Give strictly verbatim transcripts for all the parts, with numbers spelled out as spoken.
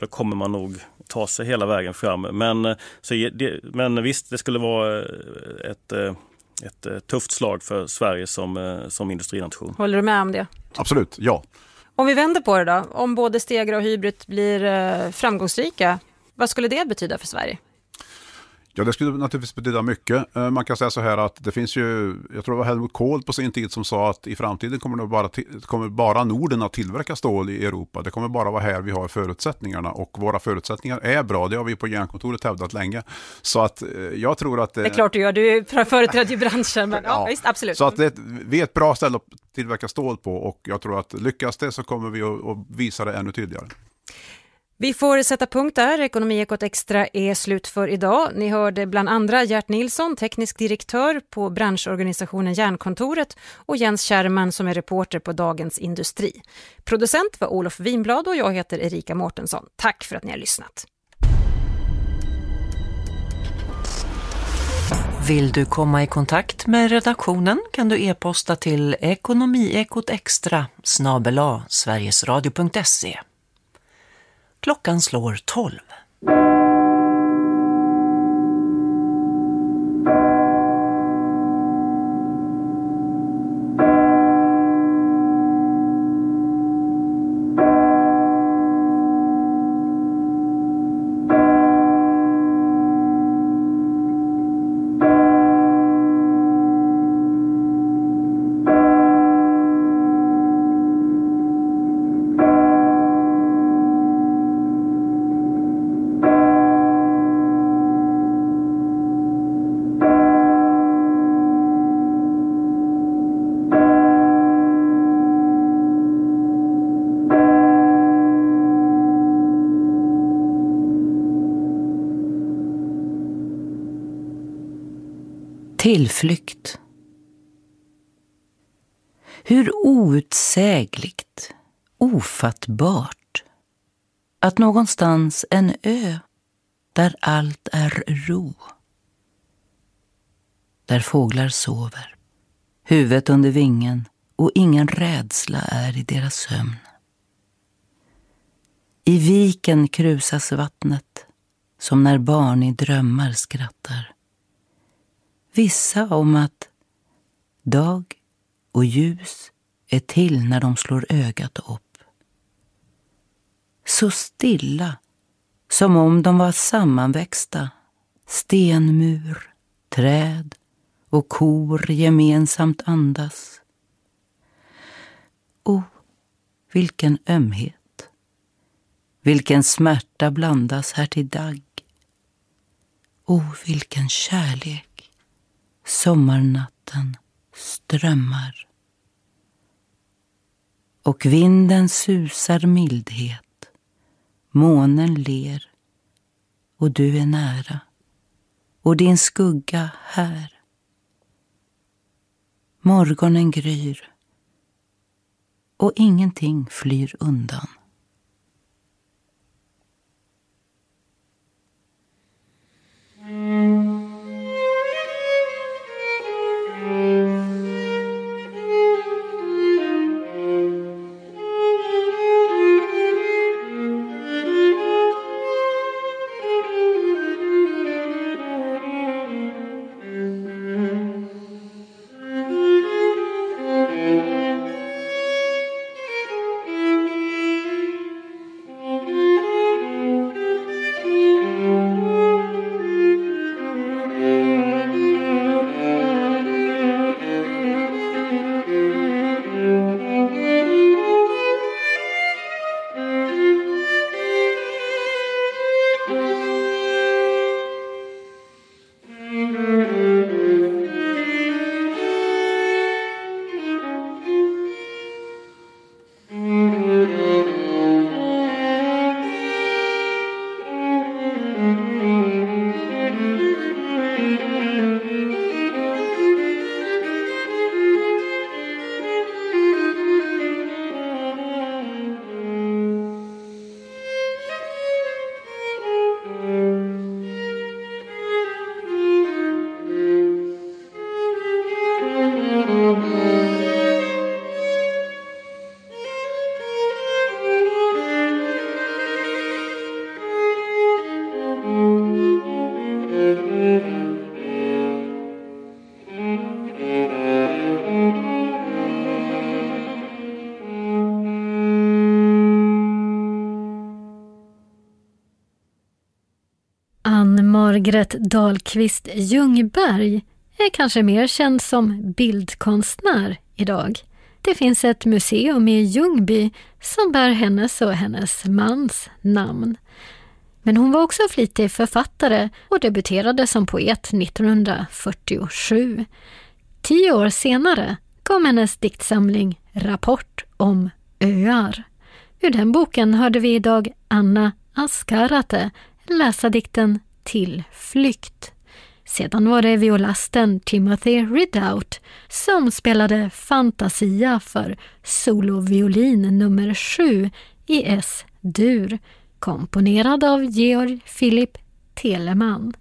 då kommer man nog ta sig hela vägen fram. Men, så det, men visst, det skulle vara ett, ett tufft slag för Sverige som, som industrination. Håller du med om det? Absolut, ja. Om vi vänder på det då, om både Stegra och Hybrid blir framgångsrika, vad skulle det betyda för Sverige? Ja, det skulle naturligtvis betyda mycket. Man kan säga så här att det finns ju, jag tror det var Helmut Kohl på sin tid som sa att i framtiden kommer det bara, kommer bara Norden att tillverka stål i Europa. Det kommer bara vara här vi har förutsättningarna, och våra förutsättningar är bra. Det har vi på Järnkontoret hävdat länge. Så att jag tror att... Det är klart du gör, du är företrädd i branschen, men ja, ja, visst, absolut. Så att det, vi är ett bra ställe att tillverka stål på, och jag tror att lyckas det så kommer vi att, att visa det ännu tydligare. Vi får sätta punkt där. Ekonomiekot Extra är slut för idag. Ni hörde bland andra Gert Nilsson, teknisk direktör på branschorganisationen Järnkontoret, och Jens Kärrman som är reporter på Dagens Industri. Producent var Olof Winblad och jag heter Erika Mårtensson. Tack för att ni har lyssnat. Vill du komma i kontakt med redaktionen kan du e-posta till ekonomiekotextra snabel-a sverigesradio punkt se. Klockan slår tolv. Tillflykt. Hur outsägligt, ofattbart att någonstans en ö där allt är ro. Där fåglar sover, huvudet under vingen, och ingen rädsla är i deras sömn. I viken krusas vattnet som när barn i drömmar skrattar. Vissa om att dag och ljus är till när de slår ögat upp. Så stilla som om de var sammanväxta, stenmur, träd och kor gemensamt andas. O, vilken ömhet, vilken smärta blandas här till dag. O, vilken kärlek. Sommarnatten strömmar. Och vinden susar mildhet. Månen ler. Och du är nära. Och din skugga här. Morgonen gryr. Och ingenting flyr undan. Ann-Margret Dahlqvist Ljungberg är kanske mer känd som bildkonstnär idag. Det finns ett museum i Ljungby som bär hennes och hennes mans namn. Men hon var också flitig författare och debuterade som poet nittonhundrafyrtiosju. Tio år senare kom hennes diktsamling Rapport om öar. Ur den boken hörde vi idag Anna Askarate läsa dikten Tillflykt. Sedan var det violasten Timothy Ridout som spelade Fantasia för soloviolin nummer sju i S-dur, komponerad av Georg Philipp Telemann.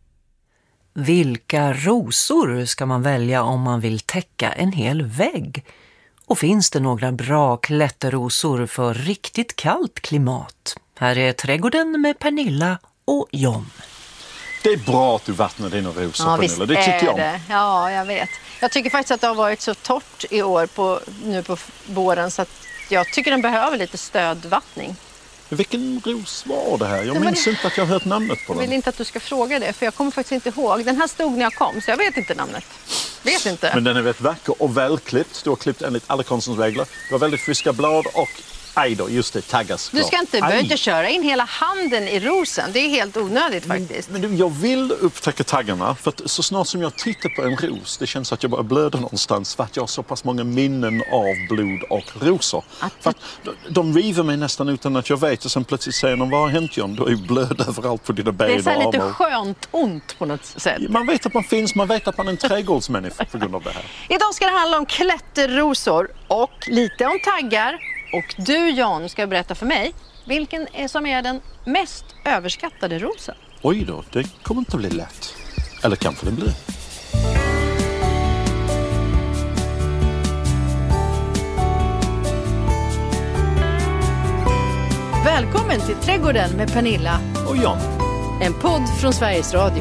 Vilka rosor ska man välja om man vill täcka en hel vägg? Och finns det några bra klätterrosor för riktigt kallt klimat? Här är Trädgården med Pernilla och John. Det är bra att du vattnar dina rosor, ja, Pernilla. Det tycker jag. Det. Ja, jag vet. Jag tycker faktiskt att det har varit så torrt i år på, nu på våren så att jag tycker den behöver lite stödvattning. Vilken ros var det här? Jag Nej, minns det... inte att jag har hört namnet på den. Jag vill inte att du ska fråga det, för jag kommer faktiskt inte ihåg. Den här stod när jag kom, så jag vet inte namnet. Vet inte. Men den är väldigt vacker och välklippt. Du har klippt enligt alla konstens regler. Du har väldigt friska blad och... Aj då, just det, taggas. Du ska inte börja köra in hela handen i rosen. Det är helt onödigt faktiskt. Men, men du, jag vill upptäcka taggarna. För att så snart som jag tittar på en ros, det känns att jag bara blöder någonstans. För att jag har så pass många minnen av blod och rosor. Att... För att de river mig nästan utan att jag vet. Och sen plötsligt säger de, vad har hänt John? Du har ju blöd överallt på dina ben och armar. Det är så lite skönt ont på något sätt. Man vet att man finns, man vet att man är en trädgårdsmänniska på grund av det här. Idag ska det handla om klätterrosor och lite om taggar. Och du, John, ska berätta för mig vilken är som är den mest överskattade rosen. Oj då, det kommer inte att bli lätt. Eller kanske det blir. Välkommen till Trädgården med Pernilla och John. En podd från Sveriges Radio.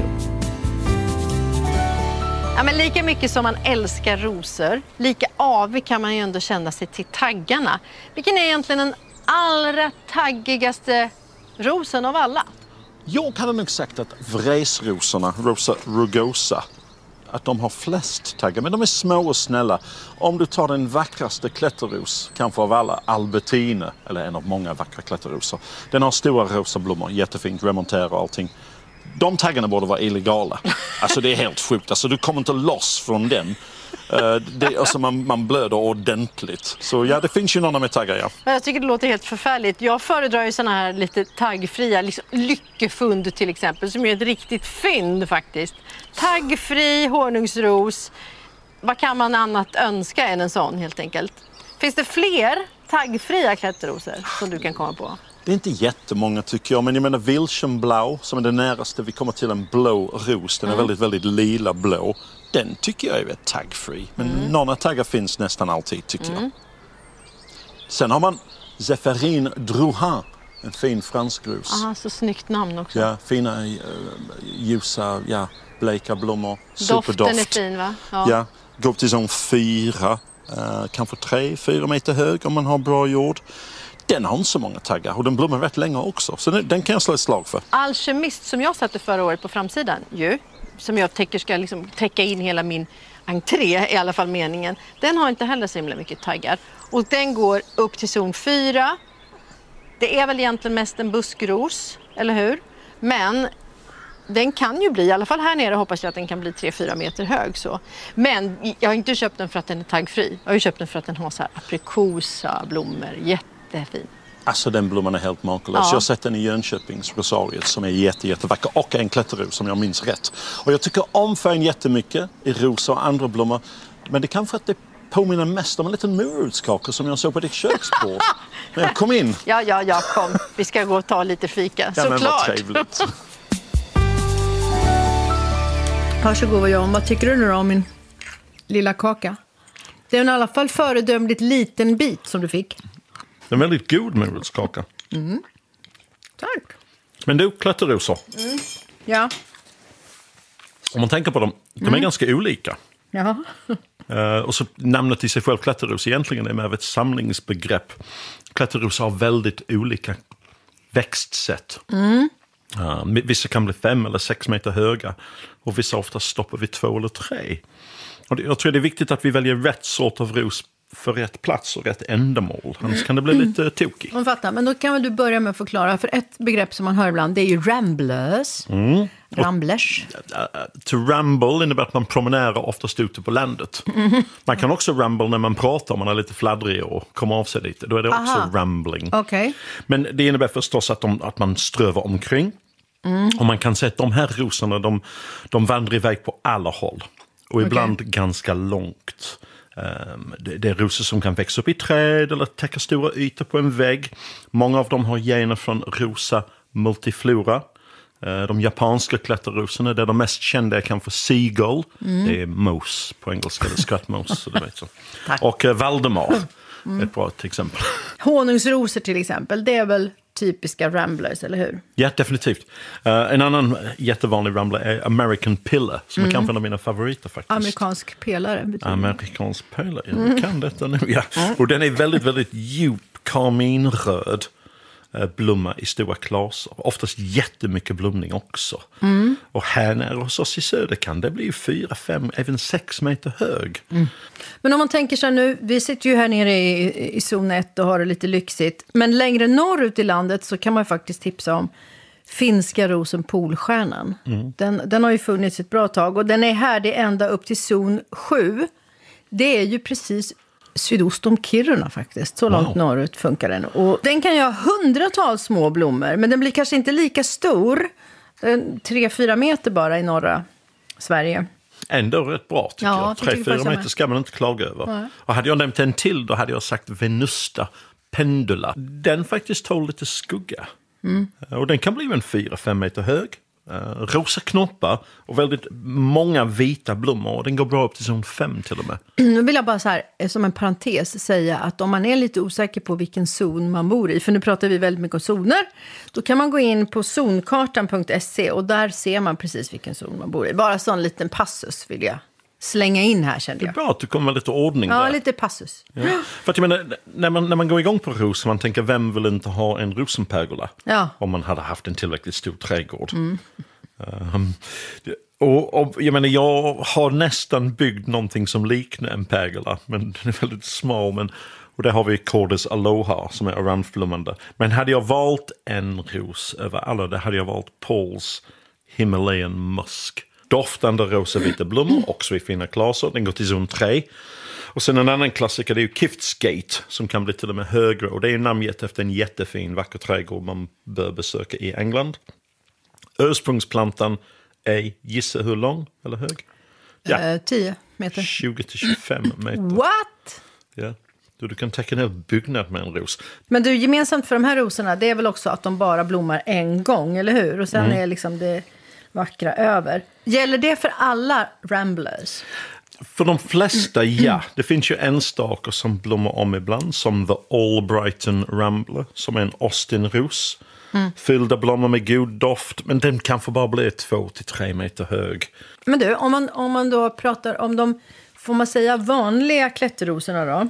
Ja, men lika mycket som man älskar rosor, lika avig kan man ju ändå känna sig till taggarna. Vilken är egentligen den allra taggigaste rosen av alla? Jag hade nog sagt att vresrosorna, Rosa rugosa, att de har flest taggar. Men de är små och snälla. Om du tar den vackraste klätterros, kanske av alla, Albertine, eller en av många vackra klätterrosor. Den har stora rosa blommor, jättefint, remonterar och allting. De taggarna borde vara illegala. Alltså det är helt sjukt. Alltså du kommer inte loss från den. Uh, det, alltså man, man blöder ordentligt. Så ja, det finns ju några med taggar, ja. Jag tycker det låter helt förfärligt. Jag föredrar ju såna här lite taggfria, liksom lyckefund till exempel, som är ett riktigt fynd faktiskt. Taggfri honungsros. Vad kan man annat önska än en sån helt enkelt? Finns det fler taggfria klätterrosor som du kan komma på? Det är inte jättemånga tycker jag, men jag menar Wilchenblau som är det näraste vi kommer till en blå ros. Den är mm. väldigt, väldigt lila blå. Den tycker jag är rätt taggfri. Men mm. några taggar finns nästan alltid tycker mm. jag. Sen har man Zéphérine Drouhin, en fin fransk ros. Aha, så snyggt namn också. Ja, fina uh, ljusa, ja, bleka blommor. Doften Superdoft. är fin va? Ja, ja går upp till zon fyra, uh, kanske tre, fyra meter hög om man har bra jord. Den har inte så många taggar och den blommar rätt länge också. Så den, den kan jag slå ett slag för. Alkemist som jag satte förra året på framsidan ju, som jag tänker ska liksom täcka in hela min entré, i alla fall meningen. Den har inte heller så himla mycket taggar. Och den går upp till zon fyra. Det är väl egentligen mest en buskros, eller hur? Men den kan ju bli, i alla fall här nere hoppas jag att den kan bli tre fyra meter hög så. Men jag har inte köpt den för att den är taggfri. Jag har ju köpt den för att den har så här aprikosa blommor, jätte fin. Alltså den blomman är helt makalös. Ja. Jag har sett den i Jönköpings Rosariet som är jätte, jättevacker. Och en klätterros som jag minns rätt. Och jag tycker om färgen jättemycket i rosa och andra blommor. Men det kan för att det påminner mest om en liten morotskaka som jag såg på ditt köksbord. Men jag kom in. Ja, ja, ja, kom. Vi ska gå och ta lite fika. Ja, men såklart. vad trevligt. Varsågod John, vad tycker du nu om min lilla kaka? Det är i alla fall föredömligt liten bit som du fick. En väldigt god morotskaka. Mm. Tack. Men du, klätterrosor. Mm. Ja. Om man tänker på dem, de är mm. ganska olika. Ja. Uh, och så namnet i sig själv, klätterros, egentligen är med ett samlingsbegrepp. Klätterrosor har väldigt olika växtsätt. Mm. Uh, vissa kan bli fem eller sex meter höga och vissa ofta stoppar vi två eller tre. Och det, jag tror det är viktigt att vi väljer rätt sort av ros för rätt plats och rätt ändamål. Annars kan det bli lite tokigt. Jag fattar, men då kan väl du börja med att förklara. För ett begrepp som man hör ibland, det är ju ramblers. Mm. Ramblers. To ramble innebär att man promenerar oftast ute på landet. Mm. Man kan också ramble när man pratar, man är lite fladdrig och kommer av sig lite. Då är det också Aha. rambling. Okay. Men det innebär förstås att, de, att man strövar omkring. Mm. Och man kan säga att de här rosorna, de, de vandrar iväg på alla håll. Och ibland okay. ganska långt. Um, det, det är rosor som kan växa upp i träd eller täcka stora ytor på en vägg. Många av dem har gener från Rosa multiflora. Uh, de japanska klätterrosorna, det är de mest kända är kanske Seagull. Mm. Det är mos på engelska, eller skötmos. Så det vet så. Och uh, Valdemar mm. är ett bra exempel. Honungsrosor till exempel, det är väl typiska ramblers, eller hur? Ja, definitivt. Uh, en annan jättevanlig rambler är American Pillar, som mm. är kanske en av mina favoriter faktiskt. Amerikansk pelare betyder Amerikansk pelare, ja, du kan detta nu, ja. Mm. Och den är väldigt, väldigt djup, karminröd uh, blomma i stora klasar. Oftast jättemycket blomning också. Mm. Och här nere hos oss i söder kan det bli fyra, fem, även sex meter hög. Mm. Men om man tänker så här nu, vi sitter ju här nere i, i zon ett och har det lite lyxigt. Men längre norrut i landet så kan man faktiskt tipsa om finska rosen Polstjärnan. Mm. Den, den har ju funnits ett bra tag och den är här det ända upp till zon sju. Det är ju precis sydost om Kiruna faktiskt. Så långt wow. norrut funkar den. Och den kan ju ha hundratals små blommor, men den blir kanske inte lika stor. Tre, fyra meter bara i norra Sverige. Ändå rätt bra tycker ja, jag. Tre, fyra meter ska man inte klaga över. Ja. Och hade jag nämnt en till, då hade jag sagt Venusta pendula. Den faktiskt tål lite skugga. Mm. Och den kan bli en fyra, fem meter hög. Uh, rosa knoppar och väldigt många vita blommor. Och den går bra upp till zon fem till och med. Nu vill jag bara så här, som en parentes säga att om man är lite osäker på vilken zon man bor i, för nu pratar vi väldigt mycket om zoner, då kan man gå in på zonkartan punkt se och där ser man precis vilken zon man bor i. Bara sån liten passus vill jag slänga in här, kände jag. Det är bra att du kommer med lite ordning ja, där. Ja, lite passus. Ja. För att jag menar, när man, när man går igång på ros, man tänker, vem vill inte ha en rosenpergola? Ja. Om man hade haft en tillräckligt stor trädgård. Mm. Um, och, och jag menar, jag har nästan byggt någonting som liknar en pergola, men den är väldigt små, men och där har vi Cordus Aloha som är orangeflommande. Men hade jag valt en ros över alla, det hade jag valt Pauls Himalayan Musk. Doftande rosa vita blommor, också i fina klasar. Den går till zon tre. Och sen en annan klassiker, det är ju Kiftsgate som kan bli till och med högre. Och det är namngett efter en jättefin vacker trädgård man bör besöka i England. Ursprungsplantan är, gissa hur lång eller hög? Ja. Uh, tio meter. tjugo till tjugofem meter. What? Ja. Du, du kan täcka en hel byggnad med en ros. Men du, gemensamt för de här rosorna, det är väl också att de bara blommar en gång, eller hur? Och sen mm. är liksom det vackra över. Gäller det för alla ramblers? För de flesta, ja. Det finns ju enstaka som blommar om ibland, som The Albrighton Rambler, som är en Austin-ros. Mm. Fyllda blommor med god doft, men den kan få bara bli två till tre meter hög. Men du, om man, om man då pratar om de, får man säga, vanliga klätterrosorna då,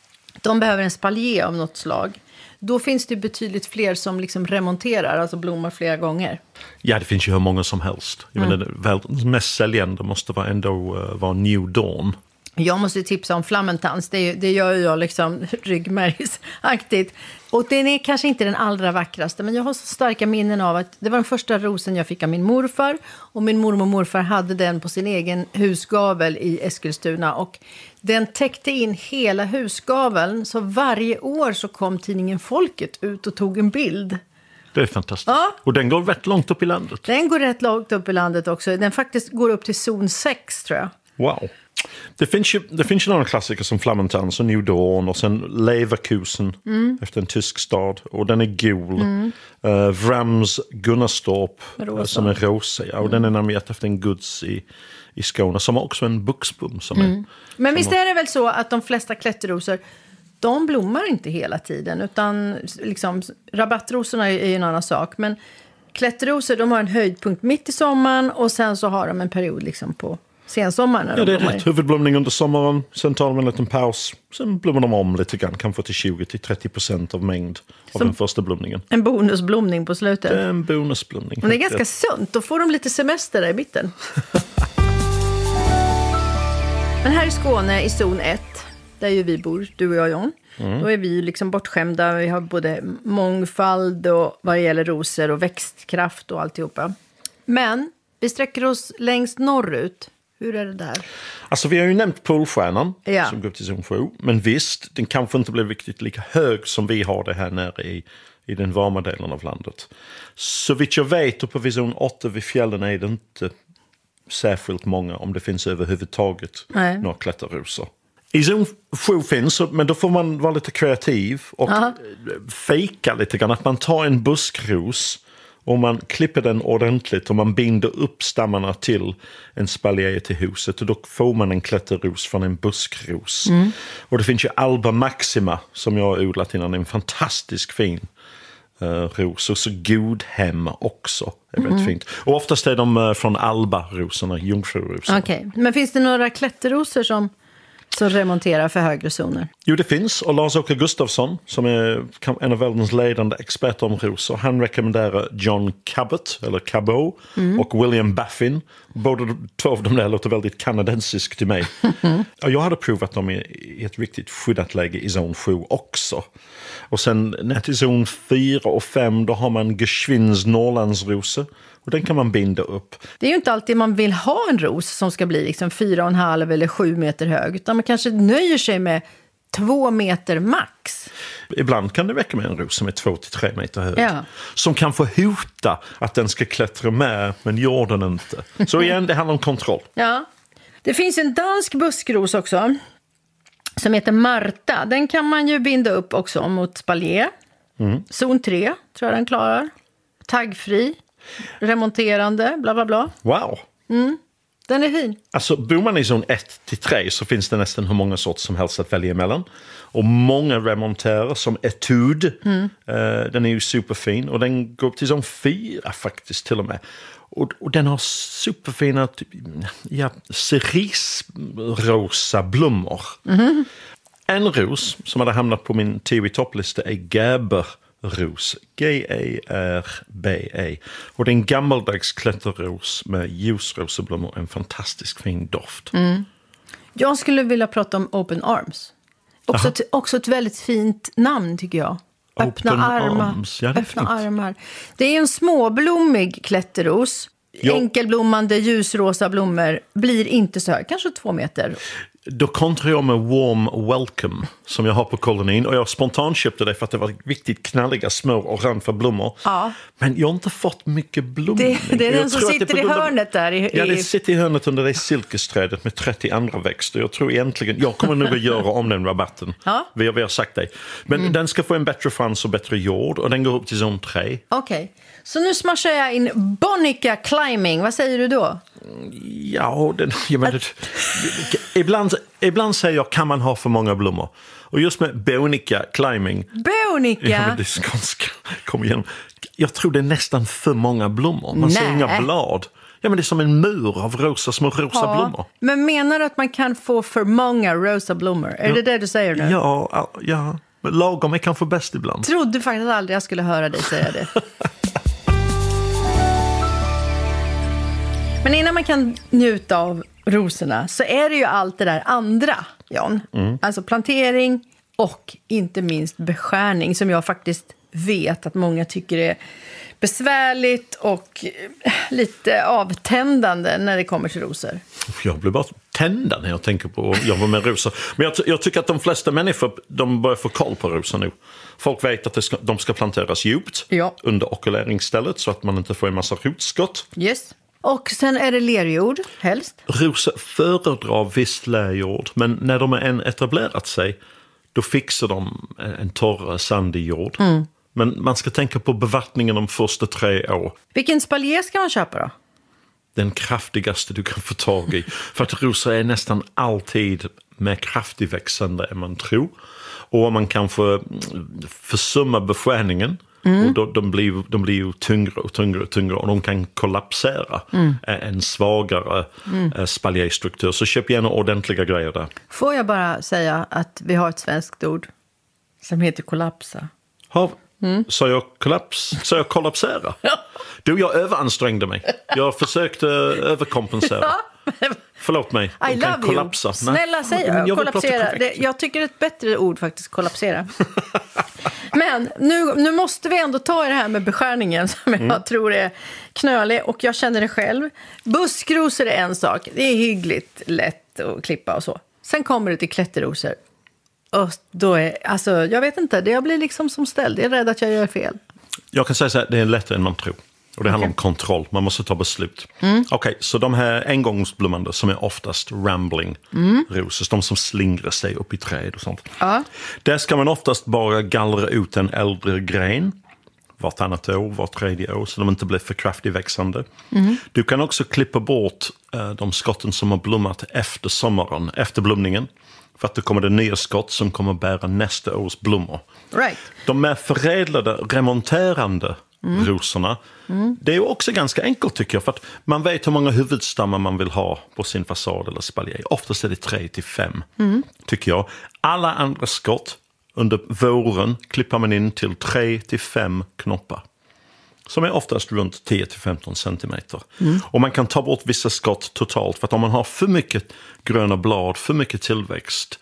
de behöver en spalier av något slag. Då finns det betydligt fler som liksom remonterar, alltså blommar flera gånger. Ja, det finns ju hur många som helst. Jag mm. menar, det mest säljande måste vara ändå uh, vara New Dawn. Jag måste tipsa om Flammentans. Det, det gör jag liksom ryggmärgsaktigt. Och den är kanske inte den allra vackraste, men jag har så starka minnen av att det var den första rosen jag fick av min morfar. Och min mormor och morfar hade den på sin egen husgavel i Eskilstuna. Och den täckte in hela husgaveln, så varje år så kom tidningen Folket ut och tog en bild. Det är fantastiskt. Ja. Och den går rätt långt upp i landet. Den går rätt långt upp i landet också. Den faktiskt går upp till zon sex, tror jag. Wow. Det finns ju, det finns ju några klassiker som Flammentans och New Dawn och sen Leverkusen mm. efter en tysk stad. Och den är gul. Mm. Uh, Vrams Gunnarstorp uh, som är rosa. Ja, och mm. den är namngett efter en guds i, i Skåne som har också en buxbom. Som mm. är, Men som visst har... är det väl så att de flesta klätterrosor, de blommar inte hela tiden. Utan liksom, rabattrosorna är ju en annan sak. Men klätterrosor, de har en höjdpunkt mitt i sommaren och sen så har de en period liksom på sensommaren. Ja, det är rätt. Huvudblomning under sommaren, sen tar de en liten paus. Sen blommar de om lite grann, kanske till tjugo till trettio procent av mängd av Som den första blomningen. En bonusblomning på slutet. Det är en bonusblomning. Men det är ganska sunt, då får de lite semester där i mitten. Men här i Skåne, i zon ett, där ju vi bor, du och jag, John. Mm. Då är vi liksom bortskämda. Vi har både mångfald och vad gäller rosor och växtkraft och alltihopa. Men vi sträcker oss längst norrut. Hur är det där? Alltså vi har ju nämnt Polstjärnan ja. som går upp till zon sju. Men visst, den kanske inte blir riktigt lika hög som vi har det här nere i, i den varma delen av landet. Så vitt jag vet, uppe vid zon åtta vid fjällen är det inte särskilt många, om det finns överhuvudtaget Nej. några klätterrosor. I zon sju finns, men då får man vara lite kreativ och Aha. fejka lite grann. Att man tar en buskros och man klipper den ordentligt och man binder upp stammarna till en spaljer till huset. Och då får man en klätterros från en buskros. Mm. Och det finns ju Alba Maxima som jag har odlat innan. En fantastisk fin uh, ros. Och så Godhem också är väldigt mm. fint. Och oftast är de uh, från Alba-rosorna, jungfrurosorna. Okej, okay. Men finns det några klätterrosor som... Så remontera för högre zoner? Jo, det finns. Och Lars-Åke Gustafsson, som är en av världens ledande experter om rosor, han rekommenderar John Cabot, eller Cabot, mm. och William Baffin. Båda två av dem där låter väldigt kanadensiskt till mig. Mm. Och jag hade provat dem i, i ett riktigt skyddat läge i zon sju också. Och sen ner till zon fyra och fem, då har man Geschwinds Norrlandsrosor. Och den kan man binda upp. Det är ju inte alltid man vill ha en ros som ska bli liksom fyra och en halv eller sju meter hög. Utan man kanske nöjer sig med två meter max. Ibland kan det räcka med en ros som är två till tre meter hög. Ja. Som kan få hota att den ska klättra med, men gör den inte. Så igen, det handlar om kontroll. Ja. Det finns en dansk buskros också som heter Marta. Den kan man ju binda upp också mot spaljer. Mm. Zon tre tror jag den klarar. Taggfri. Remonterande, bla bla bla. Wow. Mm, den är fin. Alltså, bor man i zon ett till tre så finns det nästan hur många sorter som helst att välja emellan. Och många remonterar som Etude. Mm. Uh, den är ju superfin. Och den går upp till zon fyra faktiskt till och med. Och, och den har superfina typ, ja, cerisrosa blommor. Mm. En ros som hade hamnat på min T V-topplista är Gerber ros, G E R B E. Och det är en gammaldags klätterros med ljusroseblommor, en fantastisk fin doft. Mm. Jag skulle vilja prata om Open Arms. Också, ett, också ett väldigt fint namn tycker jag. Öppna Open armar. Arms. Ja, det, är Öppna armar. Det är en småblommig klätterros. Ja. Enkelblommande ljusrosa blommor, blir inte så hög, kanske två meter. Då kontrar jag med Warm Welcome som jag har på kolonin. Och jag spontant köpte det för att det var riktigt knalliga små orange blommor. Ja. Men jag har inte fått mycket blomning. Det, det är den som sitter i hörnet där. I, ja, det sitter i hörnet under det silkesträdet med trettio andra växter. Jag tror egentligen, jag kommer nog att göra om den rabatten. Ja. Vi, har, vi har sagt det. Men mm. den ska få en bättre frans och bättre jord. Och den går upp till zon tre. Okej. Okay. Så nu smashar jag in Bonica Climbing. Vad säger du då? Ja, den, jag menar, Att... ibland, ibland säger jag kan man ha för många blommor. Och just med Bonica Climbing. Bonica? Ja, men det är skånska. Kom igen. Jag tror det är nästan för många blommor. Man ser inga blad. Ja, men det är som en mur av rosa, små rosa ja, blommor. Men menar du att man kan få för många rosa blommor? Är ja. det det du säger nu? Ja, ja. Men lagom är kanske bäst ibland. Trodde faktiskt aldrig jag skulle höra dig säga det. Men innan man kan njuta av rosorna så är det ju allt det där andra, Jan. Mm. Alltså plantering och inte minst beskärning som jag faktiskt vet att många tycker är besvärligt och lite avtändande när det kommer till rosor. Jag blir bara tända när jag tänker på att jobba med rosor. Men jag, jag tycker att de flesta människor de börjar få koll på rosor nu. Folk vet att det ska, de ska planteras djupt ja. under okuleringsstället så att man inte får en massa rotskott. Yes. Och sen är det lerjord, helst? Rosor föredrar visst lerjord, men när de är etablerat sig, då fixar de en torr, sandig jord. Mm. Men man ska tänka på bevattningen de första tre år. Vilken spaljer ska man köpa då? Den kraftigaste du kan få tag i. För att rosor är nästan alltid mer kraftigväxande än man tror. Och om man kan få försumma beskärningen Mm. Och då, de, blir, de blir ju tyngre och tyngre och tyngre och de kan kollapsera mm. en svagare mm. spaljéstruktur. Så köp gärna ordentliga grejer där. Får jag bara säga att vi har ett svenskt ord som heter kollapsa? Har, mm. Så jag kollaps, så jag kollapsera? Ja. Du, jag överansträngde mig. Jag försökte överkompensera. Ja. Förlåt mig. I love kan kollapsa. You. Snälla säg jag, jag kollapsera. Det, jag tycker det är ett bättre ord faktiskt, kollapsera. Men nu, nu måste vi ändå ta i det här med beskärningen som jag mm. tror är knölig och jag känner det själv. Buskrosor är en sak. Det är hyggligt lätt att klippa och så. Sen kommer det till klätterrosor. Och då är, alltså jag vet inte, det jag blir liksom som ställd. Jag är rädd att jag gör fel. Jag kan säga så här, det är lättare än man tror. Och det handlar okay. om kontroll, man måste ta beslut. Mm. Okej, okay, så de här engångsblommande som är oftast rambling mm. rosor, de som slingrar sig upp i träd och sånt. Ja. Där ska man oftast bara gallra ut en äldre gren vartannat år, var tredje år, så de inte blir för kraftigt växande. Mm. Du kan också klippa bort uh, de skotten som har blommat efter sommaren, efter blomningen. För att det kommer det nya skott som kommer bära nästa års blommor. Right. De är förädlade, remonterande Mm. rosorna. Mm. Det är ju också ganska enkelt tycker jag, för att man vet hur många huvudstammar man vill ha på sin fasad eller spaljé. Oftast är det tre till fem mm. tycker jag. Alla andra skott under våren klippar man in till tre till fem knoppar. Som är oftast runt tio till femton centimeter. Mm. Och man kan ta bort vissa skott totalt, för att om man har för mycket gröna blad, för mycket tillväxt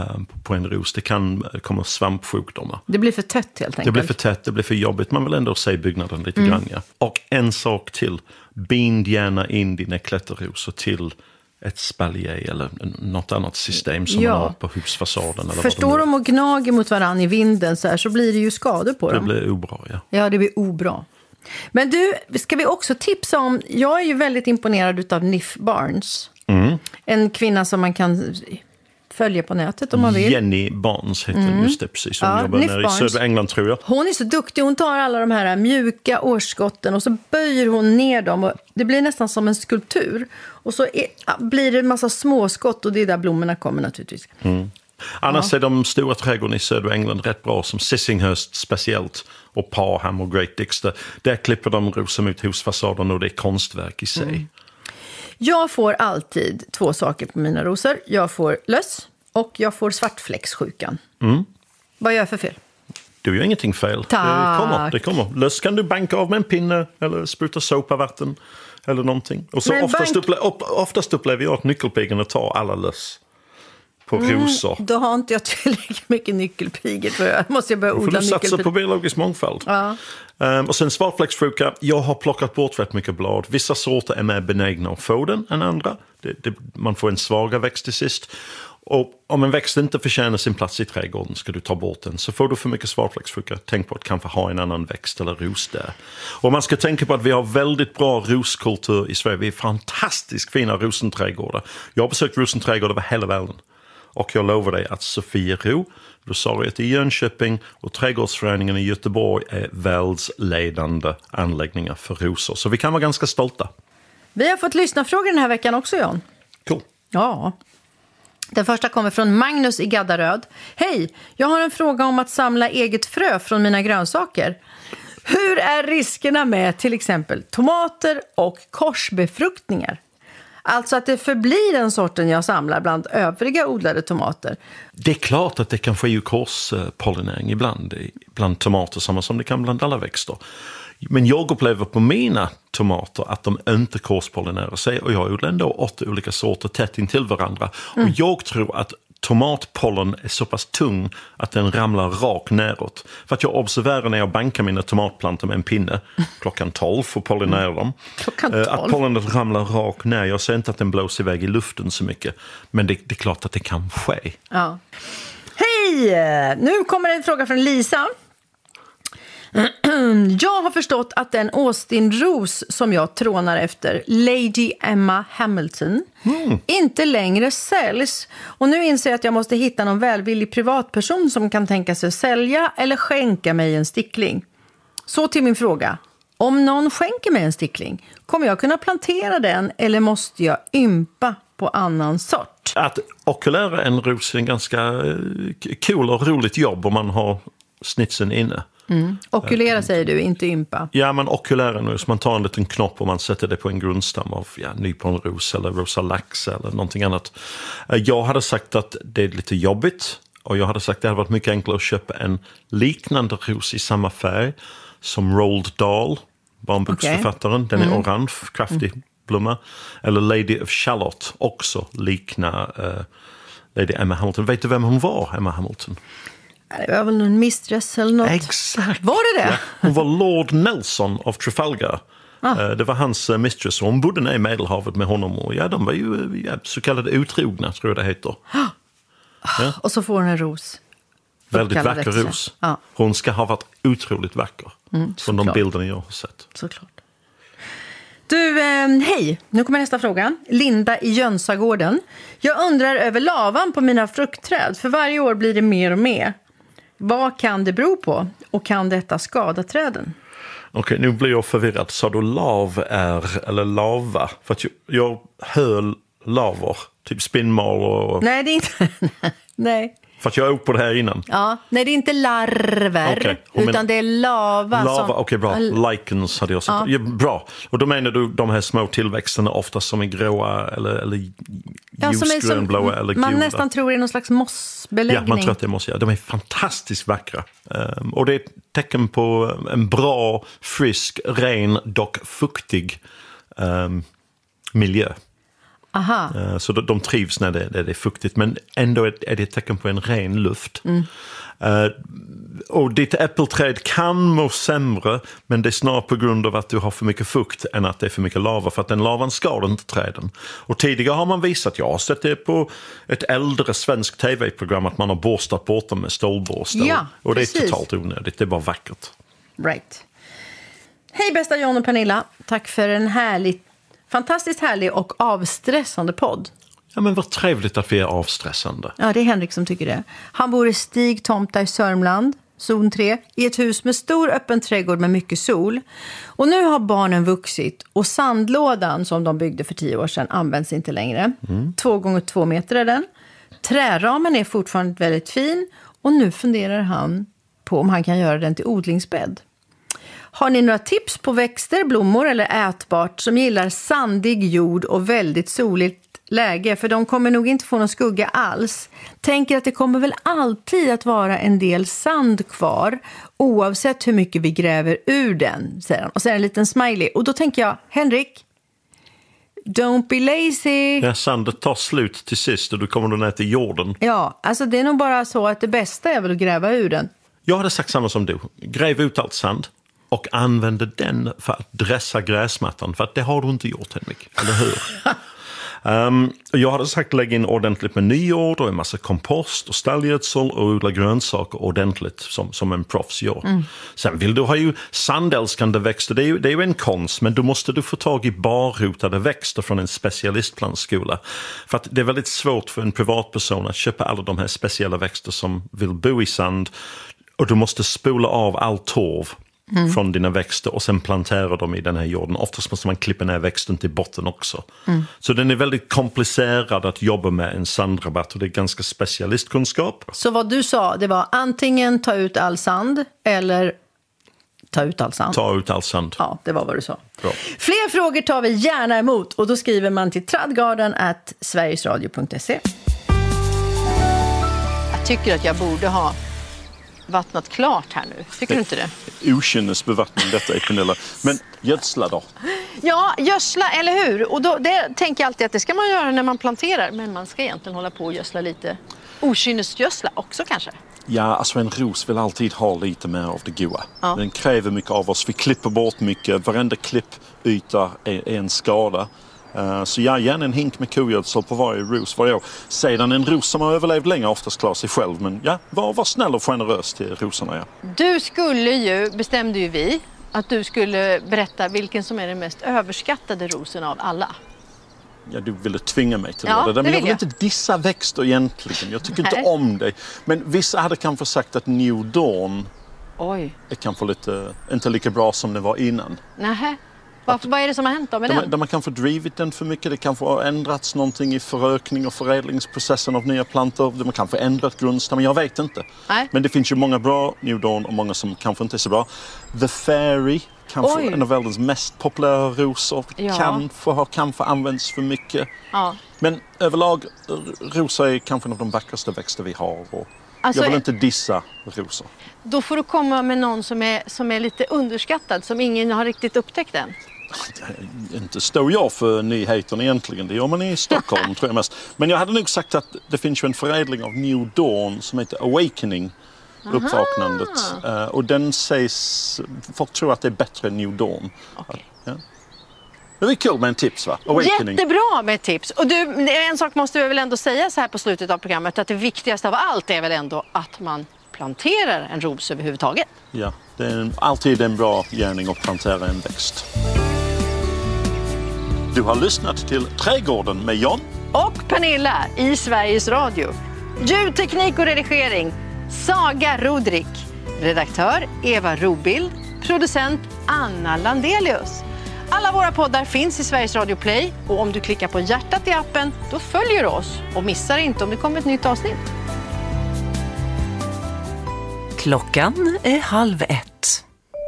på en ros, det kan komma svampsjukdomar. Det blir för tätt helt enkelt. Det blir för tätt, det blir för jobbigt. Man vill ändå se byggnaden lite mm. grann. Ja. Och en sak till. Bind gärna in dina klätterrosor till ett spaljé eller något annat system som ja. man har på husfasaden. Eller Förstår de och gnager mot varandra i vinden så här, så blir det ju skador på det dem. Det blir obra, ja. Ja, det blir obra. Men du, ska vi också tipsa om, jag är ju väldigt imponerad av Niff Barnes. Mm. En kvinna som man kan följa på nätet om man vill. Jenny Barnes heter mm. just det, precis. Som ja, jobbar nere i södra England tror jag. Hon är så duktig, hon tar alla de här mjuka årsskotten och så böjer hon ner dem. Och det blir nästan som en skulptur. Och så är, blir det en massa småskott och det är där blommorna kommer naturligtvis. Mm. Annars ja. är de stora trädgården i södra England rätt bra, som Sissinghurst speciellt och Parham och Great Dixter. Där klipper de rosor mot husfasaden och det är konstverk i sig. Mm. Jag får alltid två saker på mina rosor. Jag får löss och jag får svartfläcksjukan. Mm. Vad gör jag för fel? Du gör ingenting fel. Tack. Det kommer, det kommer. Löss kan du banka av med en pinne eller spruta såpavatten eller någonting. Och så oftast, bank... upple- oftast upplever jag att nyckelpigorna tar alla löss på mm, rosor. Då har inte jag tillräckligt mycket nyckelpigor för jag måste jag börja odla nyckelpigor. Du får satsa på biologisk mångfald. Ja. Um, och sen svartfläcksjuka, jag har plockat bort rätt mycket blad. Vissa sorter är mer benägna att få den än andra. Det, det, man får en svagare växt till sist. Och om en växt inte förtjänar sin plats i trädgården ska du ta bort den. Så får du för mycket svartfläcksjuka, tänk på att kanske ha en annan växt eller ros där. Och man ska tänka på att vi har väldigt bra roskultur i Sverige. Vi är fantastiskt fina rosenträdgårdar. Jag har besökt rosenträdgårdar över hela världen. Och jag lovar dig att Sofiero, Rosariet i Jönköping och Trädgårdsföreningen i Göteborg är världsledande anläggningar för rosor. Så vi kan vara ganska stolta. Vi har fått lyssna frågor den här veckan också, Jan. Cool. Ja. Den första kommer från Magnus i Gaddaröd. Hej, jag har en fråga om att samla eget frö från mina grönsaker. Hur är riskerna med till exempel tomater och korsbefruktningar? Alltså att det förblir den sorten jag samlar bland övriga odlade tomater. Det är klart att det kan ske korspollinering ibland bland tomater, samma som det kan bland alla växter. Men jag upplever på mina tomater att de inte korspollinerar sig och jag odlar ändå åtta olika sorter tätt intill varandra. Mm. Och jag tror att tomatpollen är så pass tung att den ramlar rakt neråt. För att jag observerar när jag bankar mina tomatplantor med en pinne klockan tolv för att pollinera dem. Klockan tolv. Att pollenet ramlar rakt ner. Jag ser inte att den blåser iväg i luften så mycket. Men det, det är klart att det kan ske. Ja. Hej! Nu kommer en fråga från Lisa. Jag har förstått att den Austin-ros som jag trånar efter, Lady Emma Hamilton, mm. inte längre säljs. Och nu inser jag att jag måste hitta någon välvillig privatperson som kan tänka sig sälja eller skänka mig en stickling. Så till min fråga. Om någon skänker mig en stickling, kommer jag kunna plantera den eller måste jag ympa på annan sort? Att okulära en ros är en ganska cool och roligt jobb om man har snitsen inne. Mm. Okulera säger du, inte ympa. Ja, men okulera nu, så man tar en liten knopp och man sätter det på en grundstam av ja, nyponros eller rosa lax eller någonting annat. Jag hade sagt att det är lite jobbigt, och jag hade sagt att det hade varit mycket enklare att köpa en liknande ros i samma färg som Roald Dahl, barnboksförfattaren. Den är mm. orange, kraftig mm. blomma. Eller Lady of Shalott, också likna uh, Lady Emma Hamilton. Vet du vem hon var, Emma Hamilton? Det var väl en mistress eller något. Exakt. Var det det? Ja, hon var Lord Nelson av Trafalgar. Ah. Det var hans mistress, och hon bodde ner i Medelhavet med honom. Och ja, de var ju ja, så kallade utrogna, tror jag det heter. Ah. Ja. Och så får hon en ros. Väldigt vacker ros. Ah. Hon ska ha varit otroligt vacker. Mm, från de bilderna jag har sett. Såklart. Du, eh, hej. Nu kommer nästa fråga. Linda i Jönsagården. Jag undrar över lavan på mina fruktträd. För varje år blir det mer och mer. Vad kan det bero på? Och kan detta skada träden? Okej, nu blir jag förvirrad. Sa du lav är eller lava? För att jag, jag hör lavor. Typ spinnmal och... Nej, det är inte... Nej. För att jag har åkt på det här innan. Ja, nej, det är inte larver, okay. Utan men... det är lava. Lava, som... okej, okay, bra. Lichens hade jag sagt. Ja. Ja, bra. Och då menar du de här små tillväxterna ofta som är gråa eller, eller ja, ljusgrönblåa eller man gula. Nästan tror det är någon slags mossbeläggning. Ja, man tror att det är moss. Ja. De är fantastiskt vackra. Um, och det är ett tecken på en bra, frisk, ren, dock fuktig um, miljö. Aha. Så de trivs när det, det är fuktigt, men ändå är det ett tecken på en ren luft. Mm. Uh, och ditt äppelträd kan må sämre, men det är snarare på grund av att du har för mycket fukt än att det är för mycket lava, för att den lavan skadar inte träden. Och tidigare har man visat, jag har sett det på ett äldre svensk tv-program, att man har borstat bort dem med stålborstar. Ja, och det precis. är totalt onödigt, det är bara vackert. Right. Hej bästa John och Pernilla, tack för en härlig, fantastiskt härlig och avstressande podd. Ja, men vad trevligt att vi är avstressande. Ja, det är Henrik som tycker det. Han bor i Stigtomta i Sörmland, zon tre, i ett hus med stor öppen trädgård med mycket sol. Och nu har barnen vuxit och sandlådan som de byggde för tio år sedan används inte längre. Mm. Två gånger två meter är den. Träramen är fortfarande väldigt fin och nu funderar han på om han kan göra den till odlingsbädd. Har ni några tips på växter, blommor eller ätbart som gillar sandig jord och väldigt soligt läge? För de kommer nog inte få någon skugga alls. Tänker att det kommer väl alltid att vara en del sand kvar oavsett hur mycket vi gräver ur den, säger han. Och så är det en liten smiley. Och då tänker jag, Henrik, don't be lazy. Ja, sandet tar slut till sist och du kommer ner till jorden. Ja, alltså det är nog bara så att det bästa är väl att gräva ur den. Jag hade sagt samma som du. Gräv ut allt sand. Och använde den för att dressa gräsmattan. För att det har du inte gjort, Henrik. Eller hur? um, jag hade sagt lägga in ordentligt med nyjord och en massa kompost och stallgödsel och odla grönsaker ordentligt som, som en proffs gör. Mm. Sen vill du ha ju sandälskande växter. Det är ju, det är ju en konst, men då måste du få tag i barrotade växter från en specialistplantskola. För att det är väldigt svårt för en privatperson att köpa alla de här speciella växter som vill bo i sand. Och du måste spola av all torv. Mm. Från dina växter och sen plantera dem i den här jorden. Oftast måste man klippa ner växten till botten också. Mm. Så den är väldigt komplicerad att jobba med en sandrabatt och det är ganska specialistkunskap. Så vad du sa, det var antingen ta ut all sand eller ta ut all sand. Ta ut all sand. Ja, det var vad du sa. Bra. Fler frågor tar vi gärna emot och då skriver man till tradgarden at sverigesradio punkt se. Jag tycker att jag borde ha vattnat klart här nu. Tycker du inte det? Okynnesbevattning detta är Pernilla. Men gödsla då? Ja, gödsla, eller hur? Och då, det tänker jag alltid att det ska man göra när man planterar. Men man ska egentligen hålla på och gödsla lite. Okynnesgödsla också kanske? Ja, alltså en ros vill alltid ha lite mer av det goda. Ja. Den kräver mycket av oss. Vi klipper bort mycket. Varenda klippyta är, är en skada. Uh, så ja, gärna en hink med kogödsel på varje ros varje år. Sedan en ros som har överlevt länge oftast klarar sig själv. Men ja, var, var snäll och generös till rosorna. Ja. Du skulle ju, bestämde ju vi, att du skulle berätta vilken som är den mest överskattade rosen av alla. Ja, du ville tvinga mig till ja, det. Men det jag vill jag. inte dissa växter egentligen. Jag tycker inte om dig. Men vissa hade kanske sagt att New Dawn Oj. är kanske lite, inte lika bra som det var innan. Nähä. Varför, vad är det som har hänt då med där den? Man, där man kan få drivit den för mycket, det kan få ändrats någonting i förökning och förädlingsprocessen av nya plantor, man kan få ändrat grundstam, jag vet inte. Nej. Men det finns ju många bra New Dawn och många som kanske inte är så bra. The Fairy, kanske Oj. en av världens mest populära rosor, Ja. kan få, har kanske använts för mycket. Ja. Men överlag, rosa är kanske en av de vackraste växter vi har. Och Alltså, jag vill inte dissa rosor. Då får du komma med någon som är, som är lite underskattad, som ingen har riktigt upptäckt än. Inte står jag för nyheterna egentligen, det gör man i Stockholm tror jag mest. Men jag hade nog sagt att det finns ju en förädling av New Dawn som heter Awakening, Aha. uppvaknandet. Uh, och den sägs, folk tror att det är bättre än New Dawn. Okay. Ja. Det är kul med en tips, va? Awakening. Jättebra med tips. Och du, en sak måste vi väl ändå säga så här på slutet av programmet, att det viktigaste av allt är väl ändå att man planterar en ros överhuvudtaget. Ja, det är alltid en bra gärning att plantera en växt. Du har lyssnat till Trädgården med John och Pernilla i Sveriges Radio. Ljudteknik och redigering Saga Rodrik. Redaktör Eva Robild. Producent Anna Landelius. Alla våra poddar finns i Sveriges Radio Play, och om du klickar på hjärtat i appen då följer du oss och missar inte om det kommer ett nytt avsnitt. Klockan är halv ett.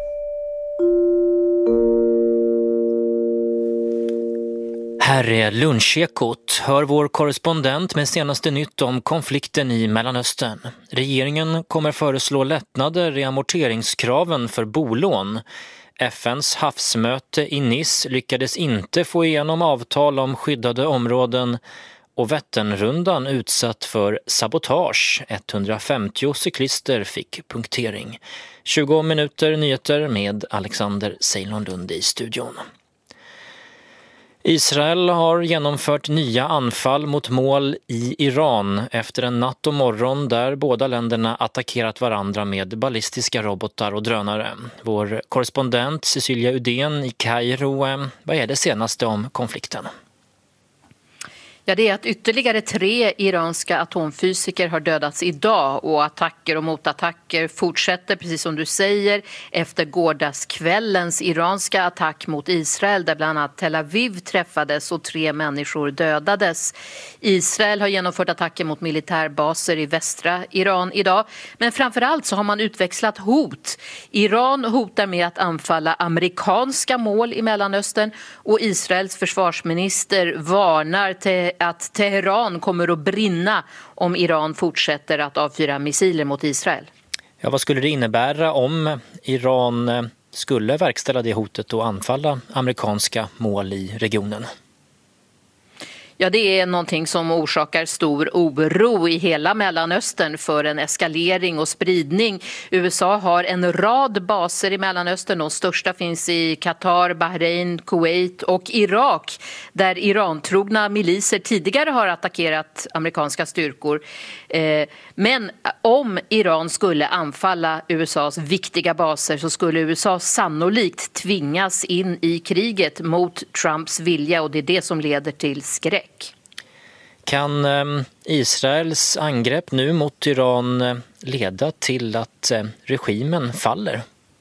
Här är Lunchekot. Hör vår korrespondent med senaste nytt om konflikten i Mellanöstern. Regeringen kommer föreslå lättnader i amorteringskraven för bolån. F N:s havsmöte i Nice lyckades inte få igenom avtal om skyddade områden, och Vätternrundan utsatt för sabotage. etthundrafemtio cyklister fick punktering. tjugo minuter nyheter med Alexander Ceylon-Lund i studion. Israel har genomfört nya anfall mot mål i Iran efter en natt och morgon där båda länderna attackerat varandra med ballistiska robotar och drönare. Vår korrespondent Cecilia Udén i Kairo, vad är det senaste om konflikten? Ja, det är att ytterligare tre iranska atomfysiker har dödats idag, och attacker och motattacker fortsätter, precis som du säger, efter gårdagskvällens iranska attack mot Israel där bland annat Tel Aviv träffades och tre människor dödades. Israel har genomfört attacker mot militärbaser i västra Iran idag, men framförallt så har man utväxlat hot. Iran hotar med att anfalla amerikanska mål i Mellanöstern, och Israels försvarsminister varnar till att Teheran kommer att brinna om Iran fortsätter att avfyra missiler mot Israel. Ja, vad skulle det innebära om Iran skulle verkställa det hotet och anfalla amerikanska mål i regionen? Ja, det är någonting som orsakar stor oro i hela Mellanöstern för en eskalering och spridning. U S A har en rad baser i Mellanöstern. De största finns i Qatar, Bahrain, Kuwait och Irak, där Iran-trogna miliser tidigare har attackerat amerikanska styrkor. Men om Iran skulle anfalla U S As viktiga baser så skulle U S A sannolikt tvingas in i kriget mot Trumps vilja, och det är det som leder till skräck. Kan Israels angrepp nu mot Iran leda till att regimen faller?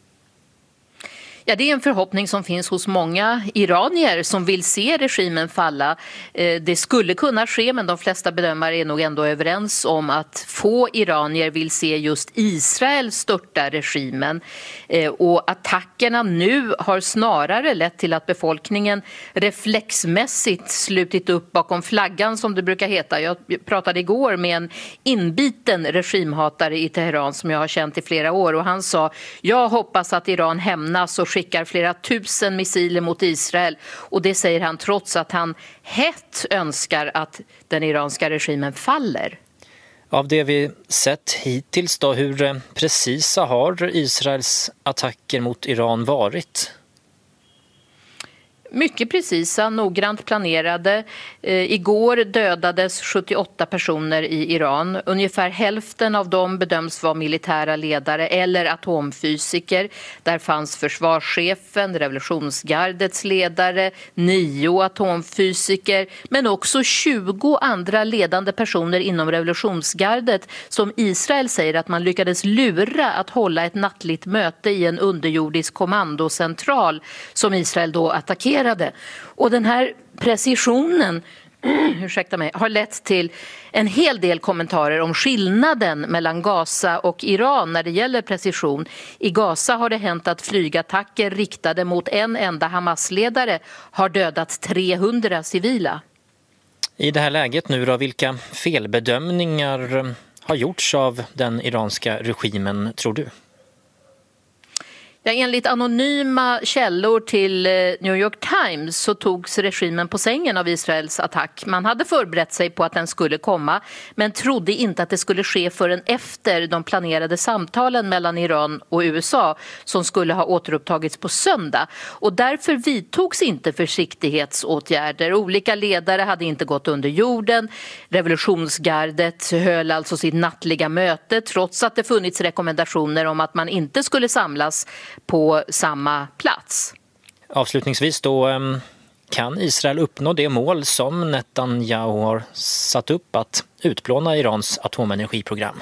Ja, det är en förhoppning som finns hos många iranier som vill se regimen falla. Det skulle kunna ske, men de flesta bedömare är nog ändå överens om att få iranier vill se just Israel störta regimen. Och attackerna nu har snarare lett till att befolkningen reflexmässigt slutit upp bakom flaggan, som det brukar heta. Jag pratade igår med en inbiten regimhatare i Teheran som jag har känt i flera år, och han sa: jag hoppas att Iran hämnas och skickar flera tusen missiler mot Israel, och det säger han trots att han hett önskar att den iranska regimen faller. Av det vi sett hittills då, hur precisa har Israels attacker mot Iran varit? mycket precisa, noggrant planerade. Eh, igår dödades sjuttioåtta personer i Iran. Ungefär hälften av dem bedöms vara militära ledare eller atomfysiker. Där fanns försvarschefen, revolutionsgardets ledare, nio atomfysiker men också tjugo andra ledande personer inom revolutionsgardet som Israel säger att man lyckades lura att hålla ett nattligt möte i en underjordisk kommandocentral som Israel då attackerade. Och den här precisionen ursäkta mig, har lett till en hel del kommentarer om skillnaden mellan Gaza och Iran när det gäller precision. I Gaza har det hänt att flygattacker riktade mot en enda Hamas-ledare har dödat trehundra civila. I det här läget nu då, vilka felbedömningar har gjorts av den iranska regimen, tror du? Ja, enligt anonyma källor till New York Times så togs regimen på sängen av Israels attack. Man hade förberett sig på att den skulle komma men trodde inte att det skulle ske förrän efter de planerade samtalen mellan Iran och U S A som skulle ha återupptagits på söndag. Och därför vidtogs inte försiktighetsåtgärder. Olika ledare hade inte gått under jorden. Revolutionsgardet höll alltså sitt nattliga möte trots att det funnits rekommendationer om att man inte skulle samlas på samma plats. Avslutningsvis då, kan Israel uppnå det mål som Netanyahu har satt upp att utplåna Irans atomenergiprogram?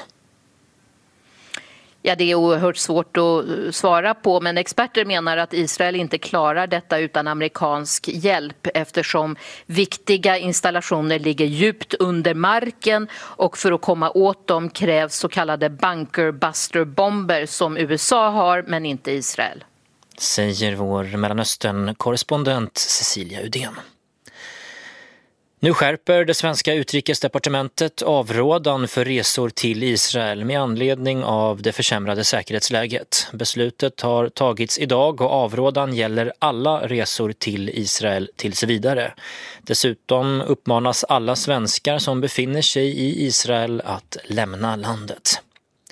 Ja, det är oerhört svårt att svara på, men experter menar att Israel inte klarar detta utan amerikansk hjälp eftersom viktiga installationer ligger djupt under marken och för att komma åt dem krävs så kallade bunkerbuster-bomber som U S A har men inte Israel. Säger vår Mellanöstern-korrespondent Cecilia Udén. Nu skärper det svenska utrikesdepartementet avrådan för resor till Israel med anledning av det försämrade säkerhetsläget. Beslutet har tagits idag och avrådan gäller alla resor till Israel tills vidare. Dessutom uppmanas alla svenskar som befinner sig i Israel att lämna landet.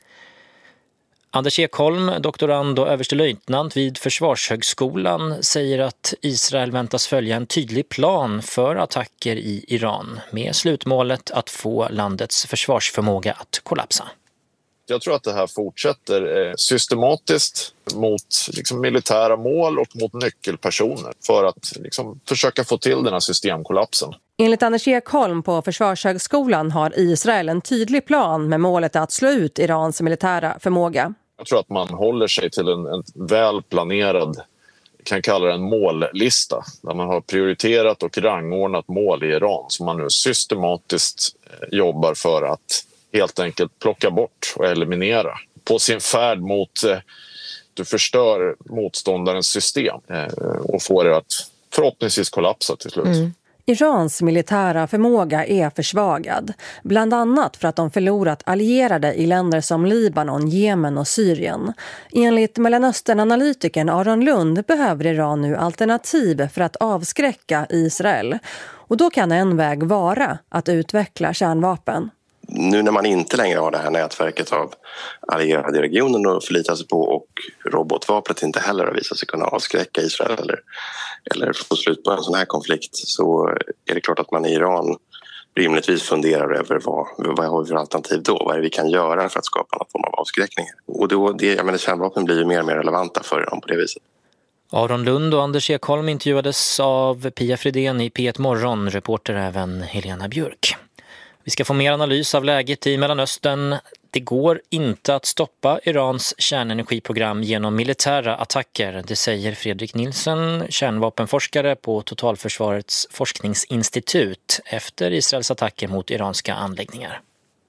Anders Ekholm, doktorand och överstelöjtnant vid Försvarshögskolan, säger att Israel väntas följa en tydlig plan för attacker i Iran med slutmålet att få landets försvarsförmåga att kollapsa. Jag tror att det här fortsätter systematiskt mot liksom, militära mål och mot nyckelpersoner för att liksom, försöka få till den här systemkollapsen. Enligt Anders Ekholm på Försvarshögskolan har Israel en tydlig plan med målet att slå ut Irans militära förmåga. Jag tror att man håller sig till en, en väl planerad, kan kalla det en mållista, där man har prioriterat och rangordnat mål i Iran som man nu systematiskt jobbar för att helt enkelt plocka bort och eliminera. På sin färd mot, eh, du förstör motståndarens system eh, och får det att förhoppningsvis kollapsa till slut. Mm. Irans militära förmåga är försvagad, bland annat för att de förlorat allierade i länder som Libanon, Jemen och Syrien. Enligt Mellanöstern-analytikern Aron Lund behöver Iran nu alternativ för att avskräcka Israel. Och då kan en väg vara att utveckla kärnvapen. Nu när man inte längre har det här nätverket av allierade i regionen att förlita sig på och robotvapnet inte heller har visat sig kunna avskräcka Israel eller, eller få slut på en sån här konflikt, så är det klart att man i Iran rimligtvis funderar över vad, vad har vi för alternativ då? Vad är det vi kan göra för att skapa någon form av avskräckning? Och då, det, jag menar, kärnvapen blir ju mer och mer relevanta för dem på det viset. Aron Lund och Anders Ekholm intervjuades av Pia Fridén i P ett Morgon, reporter även Helena Björk. Vi ska få mer analys av läget i Mellanöstern. Det går inte att stoppa Irans kärnenergiprogram genom militära attacker. Det säger Fredrik Nilsson, kärnvapenforskare på Totalförsvarets forskningsinstitut efter Israels attacker mot iranska anläggningar.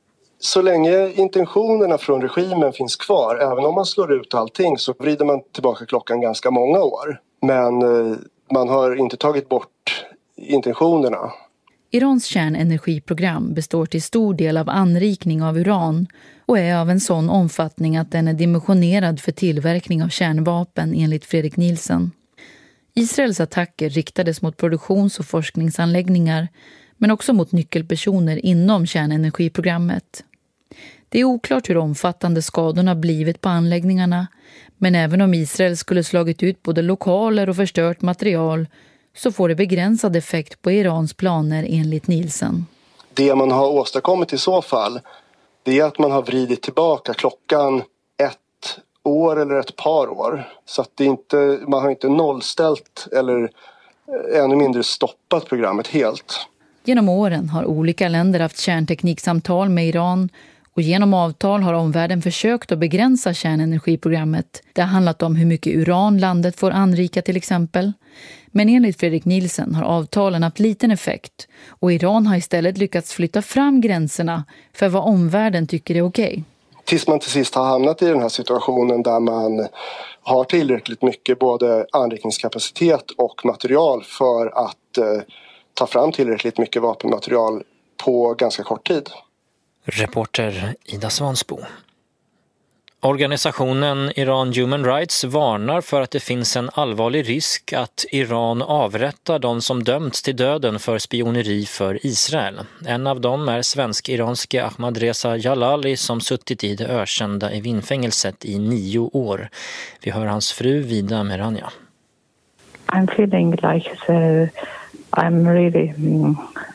Så länge intentionerna från regimen finns kvar, även om man slår ut allting, så vrider man tillbaka klockan ganska många år. Men man har inte tagit bort intentionerna. Irans kärnenergiprogram består till stor del av anrikning av uran och är av en sån omfattning att den är dimensionerad för tillverkning av kärnvapen enligt Fredrik Nilsson. Israels attacker riktades mot produktions- och forskningsanläggningar men också mot nyckelpersoner inom kärnenergiprogrammet. Det är oklart hur omfattande skadorna blivit på anläggningarna, men även om Israel skulle slagit ut både lokaler och förstört material så får det begränsad effekt på Irans planer enligt Nielsen. Det man har åstadkommit i så fall, det är att man har vridit tillbaka klockan ett år eller ett par år. Så att det inte, man har inte nollställt eller ännu mindre stoppat programmet helt. Genom åren har olika länder haft kärntekniksamtal med Iran och genom avtal har omvärlden försökt att begränsa kärnenergiprogrammet. Det har handlat om hur mycket uran landet får anrika till exempel. Men enligt Fredrik Nielsen har avtalen haft liten effekt och Iran har istället lyckats flytta fram gränserna för vad omvärlden tycker är okej. Tills man till sist har hamnat i den här situationen där man har tillräckligt mycket både anrikningskapacitet och material för att eh, ta fram tillräckligt mycket vapenmaterial på ganska kort tid. Reporter Ida Svansbo. Organisationen Iran Human Rights varnar för att det finns en allvarlig risk att Iran avrättar de som dömts till döden för spioneri för Israel. En av dem är svensk-iranske Ahmadreza Jalali som suttit i det ökända Evin-fängelset i nio år. Vi hör hans fru Vida Merania. I'm feeling like the, I'm really um,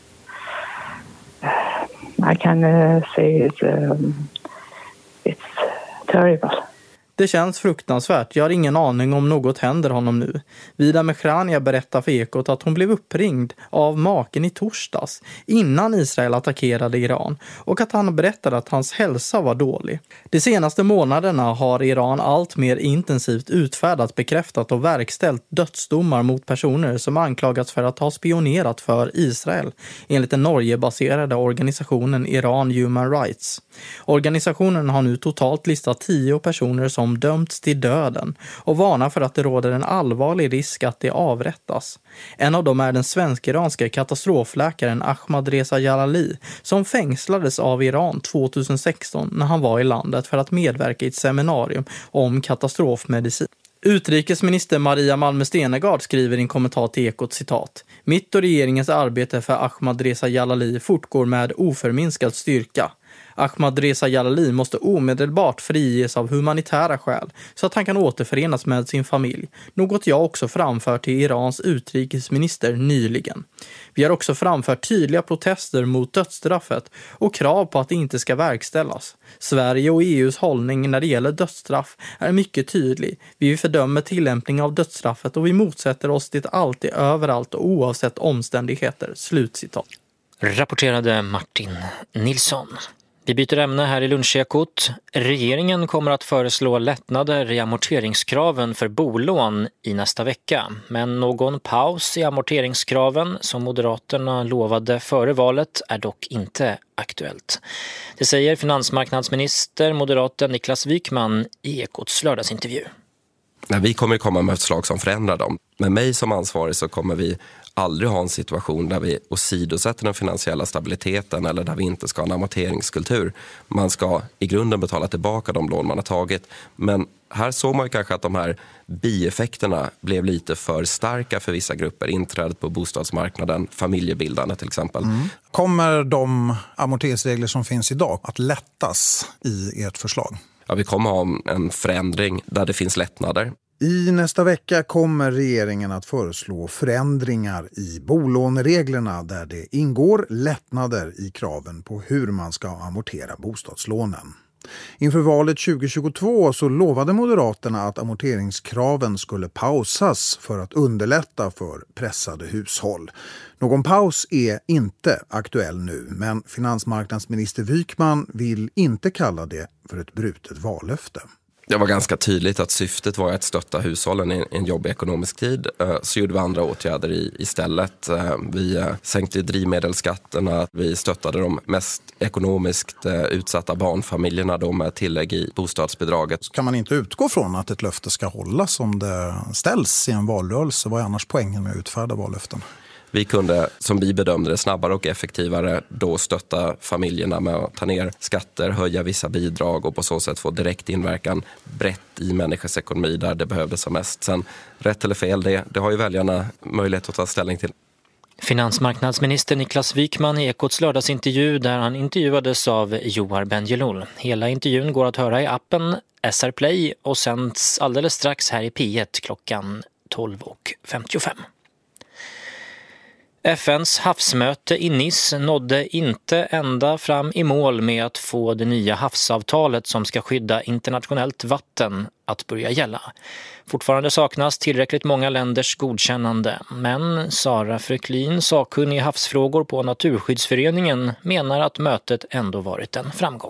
I can uh, say it's, um, it's terrible. Det känns fruktansvärt. Jag har ingen aning om något händer honom nu. Vida Merania berättar för Ekot att hon blev uppringd av maken i torsdags innan Israel attackerade Iran och att han berättade att hans hälsa var dålig. De senaste månaderna har Iran allt mer intensivt utfärdat, bekräftat och verkställt dödsdomar mot personer som anklagats för att ha spionerat för Israel enligt den Norge-baserade organisationen Iran Human Rights. Organisationen har nu totalt listat tio personer som dömts till döden och varnar för att det råder en allvarlig risk att de avrättas. En av dem är den svensk-iranska katastrofläkaren Ahmadreza Jalali som fängslades av Iran tjugohundrasexton när han var i landet för att medverka i ett seminarium om katastrofmedicin. Utrikesminister Maria Malmö Stenegard skriver i en kommentar till Ekot citat: "Mitt och regeringens arbete för Ahmadreza Jalali fortgår med oförminskad styrka. Ahmadreza Jalali måste omedelbart friges av humanitära skäl så att han kan återförenas med sin familj, något jag också framfört till Irans utrikesminister nyligen. Vi har också framfört tydliga protester mot dödsstraffet och krav på att det inte ska verkställas. Sverige och E U:s hållning när det gäller dödsstraff är mycket tydlig. Vi fördömer tillämpning av dödsstraffet och vi motsätter oss det alltid, överallt och oavsett omständigheter." Slutcitat. Rapporterade Martin Nilsson. Vi byter ämne här i Lunchekot. Regeringen kommer att föreslå lättnader i amorteringskraven för bolån i nästa vecka. Men någon paus i amorteringskraven som Moderaterna lovade före valet är dock inte aktuellt. Det säger finansmarknadsminister moderaten Niklas Wykman i Ekots lördagsintervju. Vi kommer komma med ett förslag som förändrar dem. Med mig som ansvarig så kommer vi aldrig ha en situation där vi åsidosätter den finansiella stabiliteten eller där vi inte ska ha en amorteringskultur. Man ska i grunden betala tillbaka de lån man har tagit. Men här såg man ju kanske att de här bieffekterna blev lite för starka för vissa grupper. Inträdet på bostadsmarknaden, familjebildande till exempel. Mm. Kommer de amorteringsregler som finns idag att lättas i ert förslag? Ja, vi kommer ha en förändring där det finns lättnader. I nästa vecka kommer regeringen att föreslå förändringar i bolånereglerna där det ingår lättnader i kraven på hur man ska amortera bostadslånen. Inför valet tjugohundratjugotvå så lovade Moderaterna att amorteringskraven skulle pausas för att underlätta för pressade hushåll. Någon paus är inte aktuell nu, men finansmarknadsminister Wykman vill inte kalla det för ett brutet vallöfte. Det var ganska tydligt att syftet var att stötta hushållen i en jobbig ekonomisk tid. Så gjorde vi andra åtgärder istället. Vi sänkte drivmedelsskatterna. Vi stöttade de mest ekonomiskt utsatta barnfamiljerna då med tillägg i bostadsbidraget. Kan man inte utgå från att ett löfte ska hållas om det ställs i en valrörelse? Vad är annars poängen med att utfärda vallöften? Vi kunde, som vi bedömde det, snabbare och effektivare då stötta familjerna med att ta ner skatter, höja vissa bidrag och på så sätt få direkt inverkan brett i människors ekonomi där det behövdes som mest. Sen rätt eller fel, det, det har ju väljarna möjlighet att ta ställning till. Finansmarknadsminister Niklas Wykman i Ekots lördagsintervju där han intervjuades av Johar Bendjelloul. Hela intervjun går att höra i appen S R Play och sänds alldeles strax här i P ett klockan tolv och femtiofem. F N:s havsmöte i Nice nådde inte ända fram i mål med att få det nya havsavtalet som ska skydda internationellt vatten att börja gälla. Fortfarande saknas tillräckligt många länders godkännande, men Sara Fröklin, sakkunnig i havsfrågor på Naturskyddsföreningen, menar att mötet ändå varit en framgång.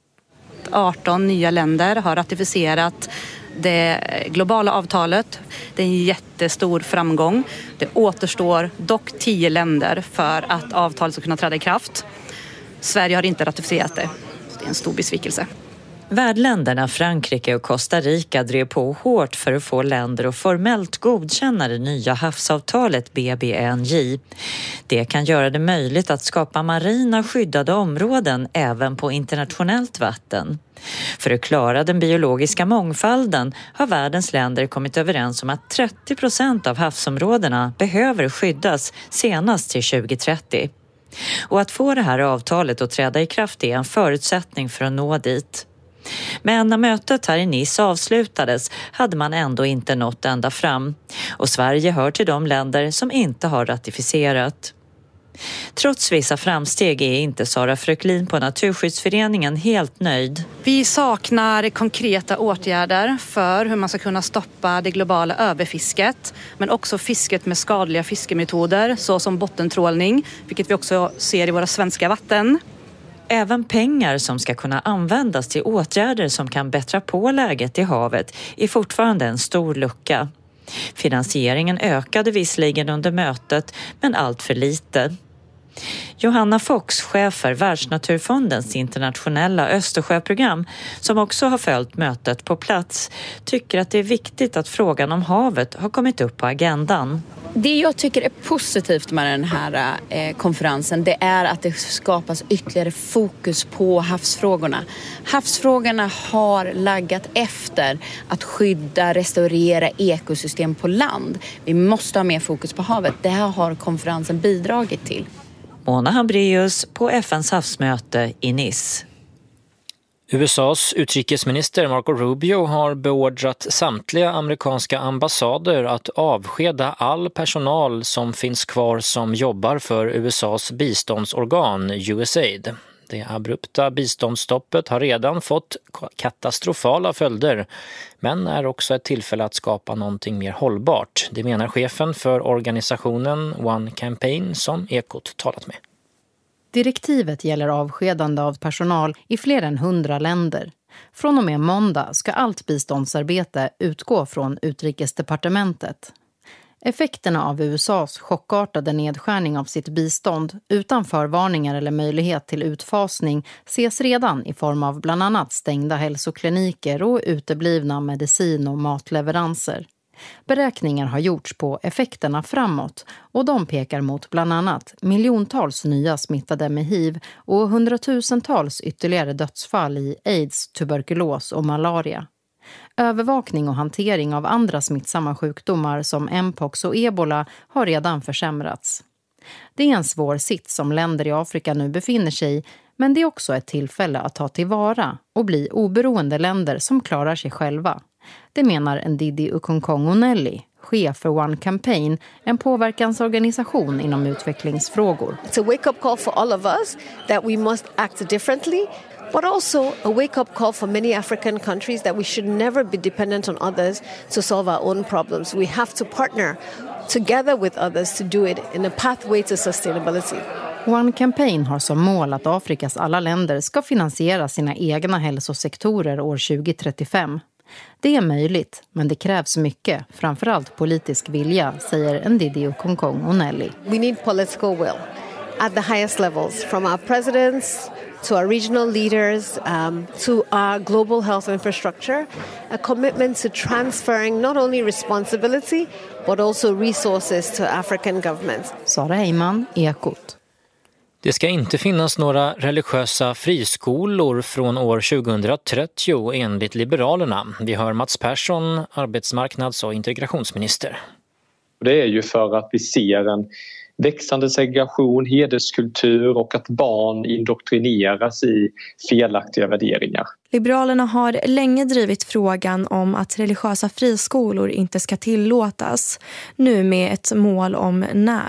arton nya länder har ratificerat det globala avtalet. Det är en jättestor framgång. Det återstår dock tio länder för att avtalet ska kunna träda i kraft. Sverige har inte ratificerat det. Det är en stor besvikelse. Värdländerna Frankrike och Costa Rica drev på hårt för att få länder att formellt godkänna det nya havsavtalet B B N J. Det kan göra det möjligt att skapa marina skyddade områden även på internationellt vatten. För att klara den biologiska mångfalden har världens länder kommit överens om att trettio procent av havsområdena behöver skyddas senast till tjugo trettio. Och att få det här avtalet att träda i kraft är en förutsättning för att nå dit. Men när mötet här i Nice avslutades hade man ändå inte nått ända fram. Och Sverige hör till de länder som inte har ratificerat. Trots vissa framsteg är inte Sara Fröklin på Naturskyddsföreningen helt nöjd. Vi saknar konkreta åtgärder för hur man ska kunna stoppa det globala överfisket, men också fisket med skadliga fiskemetoder såsom bottentrålning, vilket vi också ser i våra svenska vatten. Även pengar som ska kunna användas till åtgärder som kan bättra på läget i havet är fortfarande en stor lucka. Finansieringen ökade visserligen under mötet, men allt för lite. Johanna Fox, chef för Världsnaturfondens internationella Östersjöprogram, som också har följt mötet på plats, tycker att det är viktigt att frågan om havet har kommit upp på agendan. Det jag tycker är positivt med den här eh, konferensen, det är att det skapas ytterligare fokus på havsfrågorna. Havsfrågorna har laggat efter att skydda, restaurera ekosystem på land. Vi måste ha mer fokus på havet. Det här har konferensen bidragit till. Mona Hambraeus på F N:s havsmöte i Nice. U S A:s utrikesminister Marco Rubio har beordrat samtliga amerikanska ambassader att avskeda all personal som finns kvar som jobbar för U S A:s biståndsorgan U S A I D. Det abrupta biståndsstoppet har redan fått katastrofala följder, men är också ett tillfälle att skapa någonting mer hållbart. Det menar chefen för organisationen One Campaign som Ekot talat med. Direktivet gäller avskedande av personal i fler än hundra länder. Från och med måndag ska allt biståndsarbete utgå från Utrikesdepartementet. Effekterna av U S A:s chockartade nedskärning av sitt bistånd utan förvarningar eller möjlighet till utfasning ses redan i form av bland annat stängda hälsokliniker och uteblivna medicin- och matleveranser. Beräkningar har gjorts på effekterna framåt och de pekar mot bland annat miljontals nya smittade med hiv och hundratusentals ytterligare dödsfall i aids, tuberkulos och malaria. Övervakning och hantering av andra smittsamma sjukdomar som mpox och ebola har redan försämrats. Det är en svår sits som länder i Afrika nu befinner sig i, men det är också ett tillfälle att ta tillvara och bli oberoende länder som klarar sig själva. Det menar Ndidi Okonkwo-Onelli, chef för One Campaign, en påverkansorganisation inom utvecklingsfrågor. It's a wake-up call for all of us that we must act differently, but also a wake-up call for many African countries that we should never be dependent on others to solve our own problems. We have to partner together with others to do it in a pathway to sustainability. One Campaign har som mål att Afrikas alla länder ska finansiera sina egna hälsosektorer år tjugo trettiofem. Det är möjligt, men det krävs mycket, framförallt politisk vilja, säger Ndidi Okonkwo-Onelli. We need political will at the highest levels, from our presidents to our regional leaders, um, to our global health infrastructure, a commitment to transferring not only responsibility but also resources to African governments. Sara Heyman, Ekot. Det ska inte finnas några religiösa friskolor från år tjugohundratrettio enligt Liberalerna. Vi hör Mats Persson, arbetsmarknads- och integrationsminister. Det är ju för att vi ser en växande segregation, hederskultur och att barn indoktrineras i felaktiga värderingar. Liberalerna har länge drivit frågan om att religiösa friskolor inte ska tillåtas, nu med ett mål om när.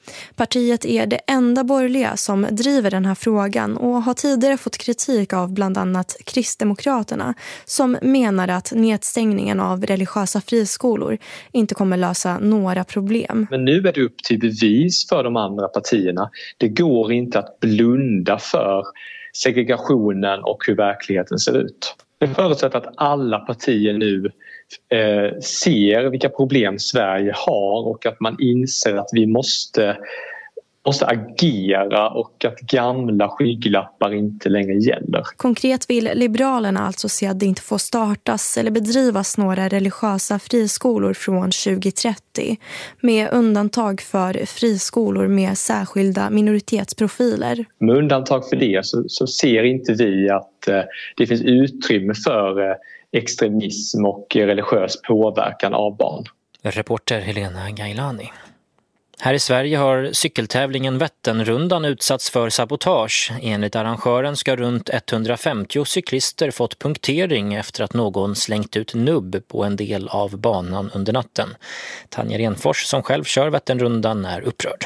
Partiet är det enda borgerliga som driver den här frågan och har tidigare fått kritik av bland annat Kristdemokraterna som menar att nedstängningen av religiösa friskolor inte kommer lösa några problem. Men nu är det upp till bevis för de andra partierna. Det går inte att blunda för segregationen och hur verkligheten ser ut. Det förutsätter att alla partier nu eh, ser vilka problem Sverige har och att man inser att vi måste, måste agera och att gamla skygglappar inte längre gäller. Konkret vill Liberalerna alltså se att det inte får startas eller bedrivas några religiösa friskolor från tjugo trettio med undantag för friskolor med särskilda minoritetsprofiler. Med undantag för det så, så ser inte vi att eh, det finns utrymme för eh, extremism och religiös påverkan av barn. Reporter Helena Gailani. Här i Sverige har cykeltävlingen Vätternrundan utsatts för sabotage. Enligt arrangören ska runt etthundrafemtio cyklister fått punktering efter att någon slängt ut nubb på en del av banan under natten. Tanja Renfors, som själv kör Vätternrundan, är upprörd.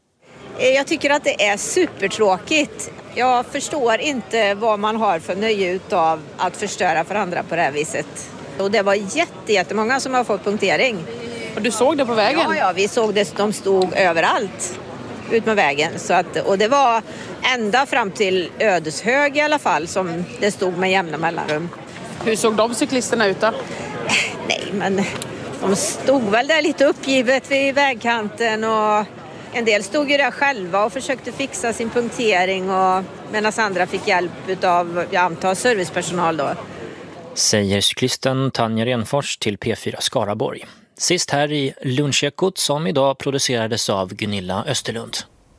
Jag tycker att det är supertråkigt. Jag förstår inte vad man har för nöje av att förstöra för andra på det här viset. Och det var jätte, jättemånga som har fått punktering. Och du såg det på vägen? Ja, ja, vi såg det. De stod överallt ut med vägen. Så att, och det var ända fram till Ödeshög i alla fall som det stod med jämna mellanrum. Hur såg de cyklisterna ut då? Nej, men de stod väl där lite uppgivet vid vägkanten och en del stod ju där själva och försökte fixa sin punktering och medan andra fick hjälp av, jag antar, servicepersonal då. Säger cyklisten Tanja Renfors till P fyra Skaraborg. Sist här i Lunchekot som idag producerades av Gunilla Österlund.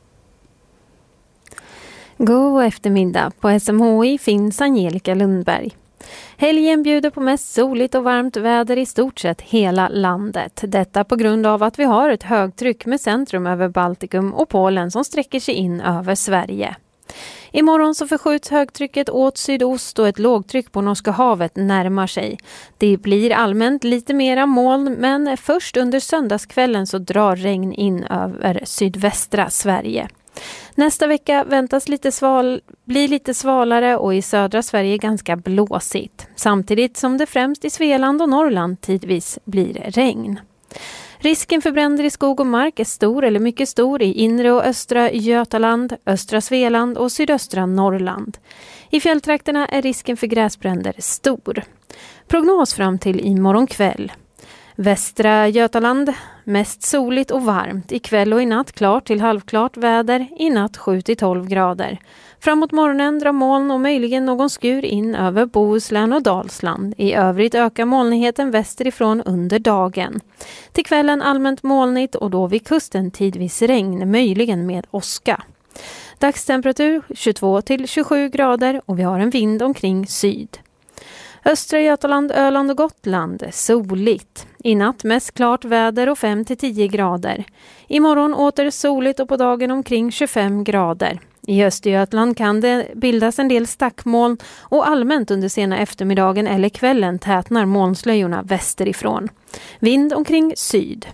God eftermiddag. På S M H I finns Angelica Lundberg. Helgen bjuder på mest soligt och varmt väder i stort sett hela landet. Detta på grund av att vi har ett högtryck med centrum över Baltikum och Polen som sträcker sig in över Sverige. Imorgon så förskjuts högtrycket åt sydost och ett lågtryck på Norska havet närmar sig. Det blir allmänt lite mera moln, men först under söndagskvällen så drar regn in över sydvästra Sverige. Nästa vecka väntas lite sval, bli lite svalare och i södra Sverige ganska blåsigt. Samtidigt som det främst i Svealand och Norrland tidvis blir regn. Risken för bränder i skog och mark är stor eller mycket stor i inre och östra Götaland, östra Svealand och sydöstra Norrland. I fjälltrakterna är risken för gräsbränder stor. Prognos fram till imorgon kväll. Västra Götaland, mest soligt och varmt. Ikväll och i natt klart till halvklart väder, i natt sju till tolv grader. Framåt morgonen drar moln och möjligen någon skur in över Bohuslän och Dalsland. I övrigt ökar molnigheten västerifrån under dagen. Till kvällen allmänt molnigt och då vid kusten tidvis regn, möjligen med åska. Dagstemperatur tjugotvå till tjugosju grader och vi har en vind omkring syd. Östra Götaland, Öland och Gotland, soligt. I natt mest klart väder och fem till tio grader. Imorgon åter soligt och på dagen omkring tjugofem grader. I Östergötland kan det bildas en del stackmoln och allmänt under sena eftermiddagen eller kvällen tätnar molnslöjorna västerifrån. Vind omkring syd.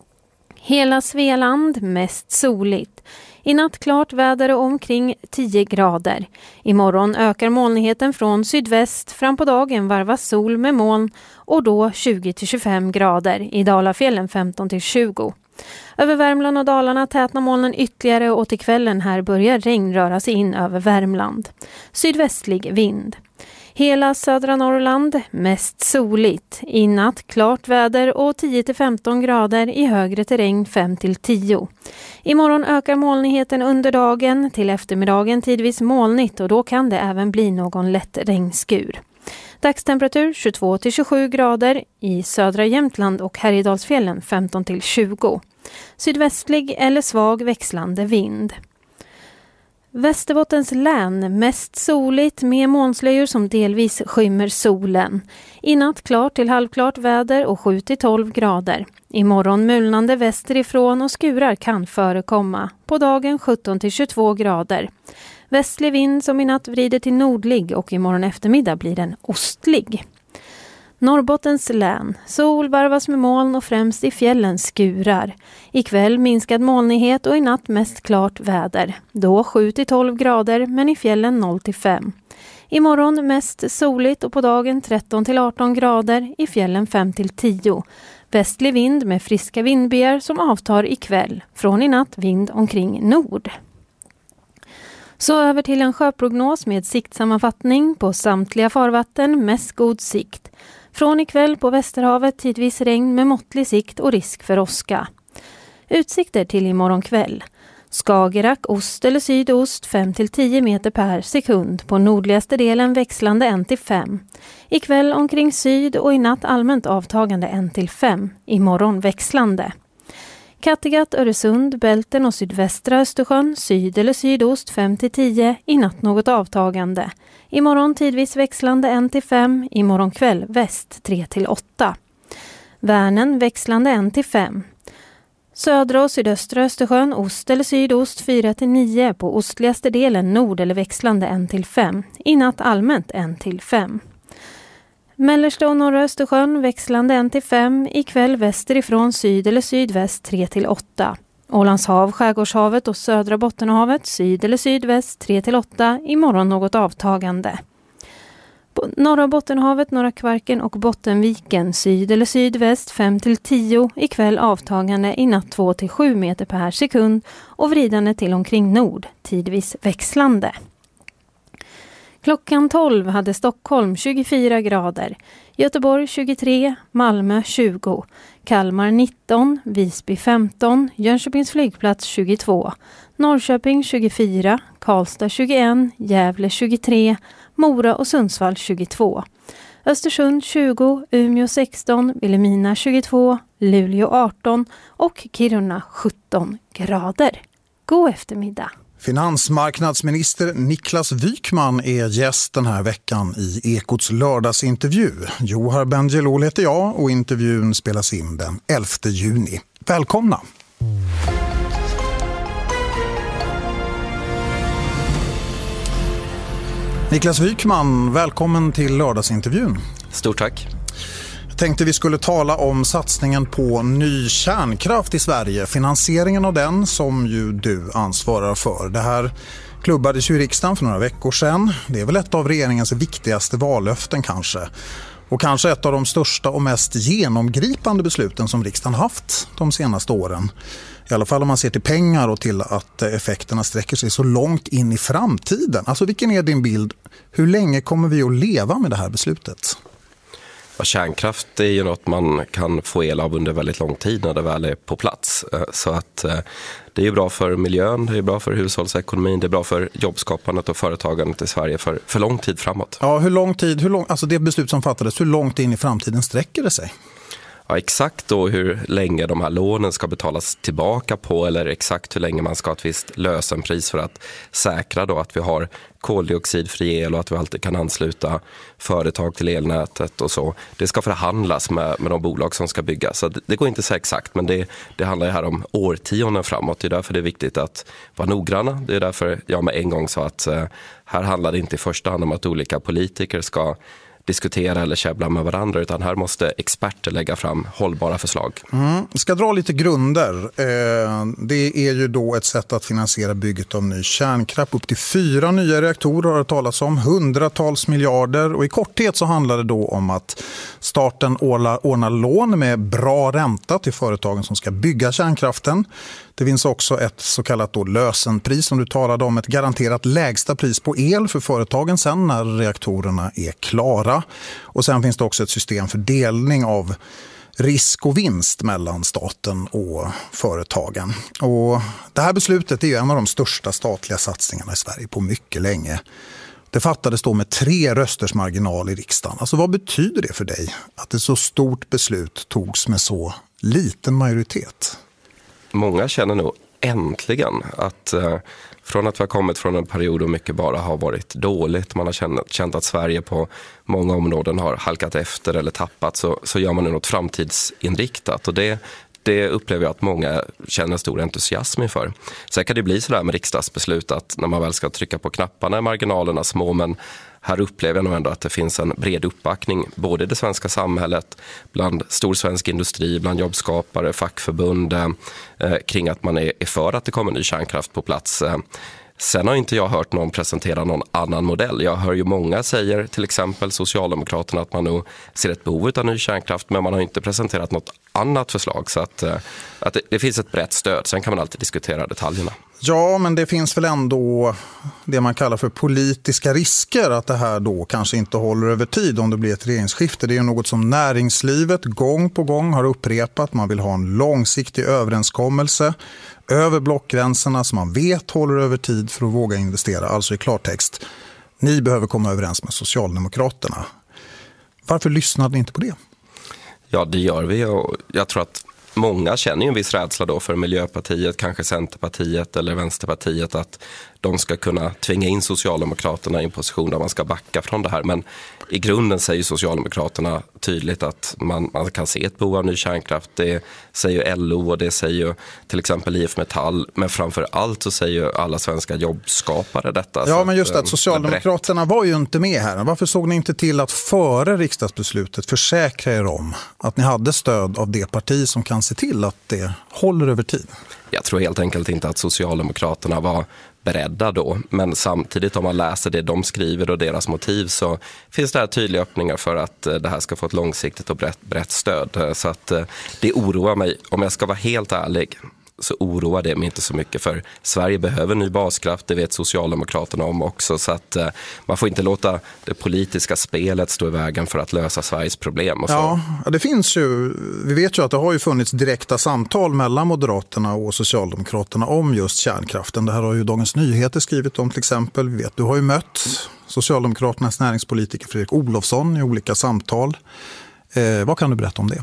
Hela Svealand mest soligt. I natt klart väder och omkring tio grader. Imorgon ökar molnigheten från sydväst. Fram på dagen varvas sol med moln och då tjugo till tjugofem grader. I Dalafjällen femton till tjugo. Över Värmland och Dalarna tätnar molnen ytterligare och till kvällen här börjar regn röra sig in över Värmland. Sydvästlig vind. Hela södra Norrland mest soligt. I natt klart väder och tio till femton grader, i högre terräng fem till tio. Imorgon ökar molnigheten under dagen, till eftermiddagen tidvis molnigt och då kan det även bli någon lätt regnskur. Dagstemperatur tjugotvå till tjugosju grader, i södra Jämtland och Härjedalsfjällen femton till tjugo. Sydvästlig eller svag växlande vind. Västerbottens län mest soligt med molnslöjor som delvis skymmer solen. I natt klart till halvklart väder och sju till tolv grader. Imorgon mulnande västerifrån och skurar kan förekomma. På dagen sjutton till tjugotvå grader. Västlig vind som i natt vrider till nordlig och imorgon eftermiddag blir den ostlig. Norrbottens län. Sol varvas med moln och främst i fjällen skurar. Ikväll minskad molnighet och i natt mest klart väder. Då sju till tolv grader men i fjällen noll till fem. Imorgon mest soligt och på dagen tretton till arton grader, i fjällen fem till tio. Västlig vind med friska vindbyar som avtar ikväll. Från i natt vind omkring nord. Så över till en sjöprognos med siktsammanfattning på samtliga farvatten, mest god sikt. Från ikväll på Västerhavet tidvis regn med måttlig sikt och risk för åska. Utsikter till imorgon kväll. Skagerrak, ost eller sydost fem till tio meter per sekund. På nordligaste delen växlande ett till fem. Ikväll omkring syd och i natt allmänt avtagande ett till fem. Imorgon växlande. Kattegatt, Öresund, Bälten och sydvästra Östersjön, syd eller sydost fem till tio, i natt något avtagande. Imorgon tidvis växlande ett till fem, imorgon kväll väst tre till åtta. Värnen växlande ett till fem. Södra och sydöstra Östersjön, ost eller sydost fyra till nio, på ostligaste delen nord eller växlande ett till fem, i natt allmänt ett till fem. Mellersta och norra Östersjön växlande ett till fem, ikväll västerifrån syd eller sydväst tre till åtta. Ålands hav, Skärgårdshavet och södra Bottenhavet syd eller sydväst tre till åtta, imorgon något avtagande. På norra Bottenhavet, norra Kvarken och Bottenviken syd eller sydväst fem till tio, ikväll avtagande, i natt två till sju meter per sekund och vridande till omkring nord, tidvis växlande. Klockan tolv hade Stockholm tjugofyra grader, Göteborg tjugotre, Malmö tjugo, Kalmar nitton, Visby femton, Jönköpings flygplats tjugotvå, Norrköping tjugofyra, Karlstad tjugoett, Gävle tjugotre, Mora och Sundsvall tjugotvå, Östersund tjugo, Umeå sexton, Vilhelmina tjugotvå, Luleå arton och Kiruna sjutton grader. God eftermiddag! Finansmarknadsminister Niklas Wykman är gäst den här veckan i Ekots lördagsintervju. Johar Bendjelloul heter jag och intervjun spelas in den elfte juni. Välkomna! Niklas Wykman, välkommen till lördagsintervjun. Stort tack. Jag tänkte vi skulle tala om satsningen på ny kärnkraft i Sverige. Finansieringen av den som ju du ansvarar för. Det här klubbades ju i riksdagen för några veckor sedan. Det är väl ett av regeringens viktigaste vallöften kanske. Och kanske ett av de största och mest genomgripande besluten som riksdagen haft de senaste åren. I alla fall om man ser till pengar och till att effekterna sträcker sig så långt in i framtiden. Alltså vilken är din bild? Hur länge kommer vi att leva med det här beslutet? Ja, kärnkraft är ju något man kan få el av under väldigt lång tid när det väl är på plats. Så att det är ju bra för miljön, det är bra för hushållsekonomin, det är bra för jobbskapandet och företagandet i Sverige för, för lång tid framåt. Ja, hur lång tid, hur lång, alltså det beslut som fattades, hur långt in i framtiden sträcker det sig? Ja, exakt då hur länge de här lånen ska betalas tillbaka på eller exakt hur länge man ska ha ett visst lösenpris för att säkra då att vi har koldioxidfri el och att vi alltid kan ansluta företag till elnätet och så. Det ska förhandlas med, med de bolag som ska bygga. Så det, det går inte så exakt, men det, det handlar här om årtionden framåt. Det är därför det är viktigt att vara noggranna. Det är därför jag med en gång sa att eh, här handlar det inte i första hand om att olika politiker ska diskutera eller käbbla med varandra, utan här måste experter lägga fram hållbara förslag. Mm. Vi ska dra lite grunder. Eh, det är ju då ett sätt att finansiera bygget av ny kärnkraft. Upp till fyra nya reaktorer har det talats om, hundratals miljarder. Och i korthet så handlar det då om att staten ordnar lån med bra ränta till företagen som ska bygga kärnkraften. Det finns också ett så kallat då lösenpris som du talade om, ett garanterat lägsta pris på el för företagen sen när reaktorerna är klara. Och sen finns det också ett system för delning av risk och vinst mellan staten och företagen. Och det här beslutet är ju en av de största statliga satsningarna i Sverige på mycket länge. Det fattades då med tre rösters marginal i riksdagen. Alltså vad betyder det för dig att ett så stort beslut togs med så liten majoritet? Många känner nog äntligen att eh, från att vi har kommit från en period då mycket bara har varit dåligt, man har känt, känt att Sverige på många områden har halkat efter eller tappat, så, så gör man nu något framtidsinriktat. Och det, det upplever jag att många känner stor entusiasm inför. Sen kan det bli sådär med riksdagsbeslut att när man väl ska trycka på knapparna är marginalerna små, men här upplever jag nog ändå att det finns en bred uppbackning både i det svenska samhället, bland stor svensk industri, bland jobbskapare, fackförbund eh, kring att man är, är för att det kommer ny kärnkraft på plats. Eh, Sen har inte jag hört någon presentera någon annan modell. Jag hör ju många säger, till exempel Socialdemokraterna, att man nog ser ett behov av ny kärnkraft, men man har inte presenterat något annat förslag. Så att, att det, det finns ett brett stöd. Sen kan man alltid diskutera detaljerna. Ja, men det finns väl ändå det man kallar för politiska risker, att det här då kanske inte håller över tid om det blir ett regeringsskifte. Det är något som näringslivet gång på gång har upprepat. Man vill ha en långsiktig överenskommelse över blockgränserna som man vet håller över tid för att våga investera. Alltså i klartext, ni behöver komma överens med Socialdemokraterna. Varför lyssnade ni inte på det? Ja, det gör vi, och jag tror att många känner ju en viss rädsla då för Miljöpartiet, kanske Centerpartiet eller Vänsterpartiet, att de ska kunna tvinga in Socialdemokraterna i en position där man ska backa från det här. Men i grunden säger Socialdemokraterna tydligt att man, man kan se ett behov av ny kärnkraft. Det säger L O och det säger till exempel I F Metall. Men framför allt så säger alla svenska jobbskapare detta. Ja, men just att, att Socialdemokraterna var ju inte med här. Varför såg ni inte till att före riksdagsbeslutet försäkra er om att ni hade stöd av det parti som kan se till att det håller över tid? Jag tror helt enkelt inte att Socialdemokraterna var beredda då, men samtidigt om man läser det de skriver och deras motiv så finns det här tydliga öppningar för att det här ska få ett långsiktigt och brett, brett stöd. Så att det oroar mig, om jag ska vara helt ärlig, så oroar det mig inte så mycket, för Sverige behöver ny baskraft, det vet Socialdemokraterna om också, så att eh, man får inte låta det politiska spelet stå i vägen för att lösa Sveriges problem. Och så. Ja, det finns ju, vi vet ju att det har ju funnits direkta samtal mellan Moderaterna och Socialdemokraterna om just kärnkraften. Det här har ju Dagens Nyheter skrivit om till exempel. Vi vet, du har ju mött Socialdemokraternas näringspolitiker Fredrik Olovsson i olika samtal. Eh, vad kan du berätta om det?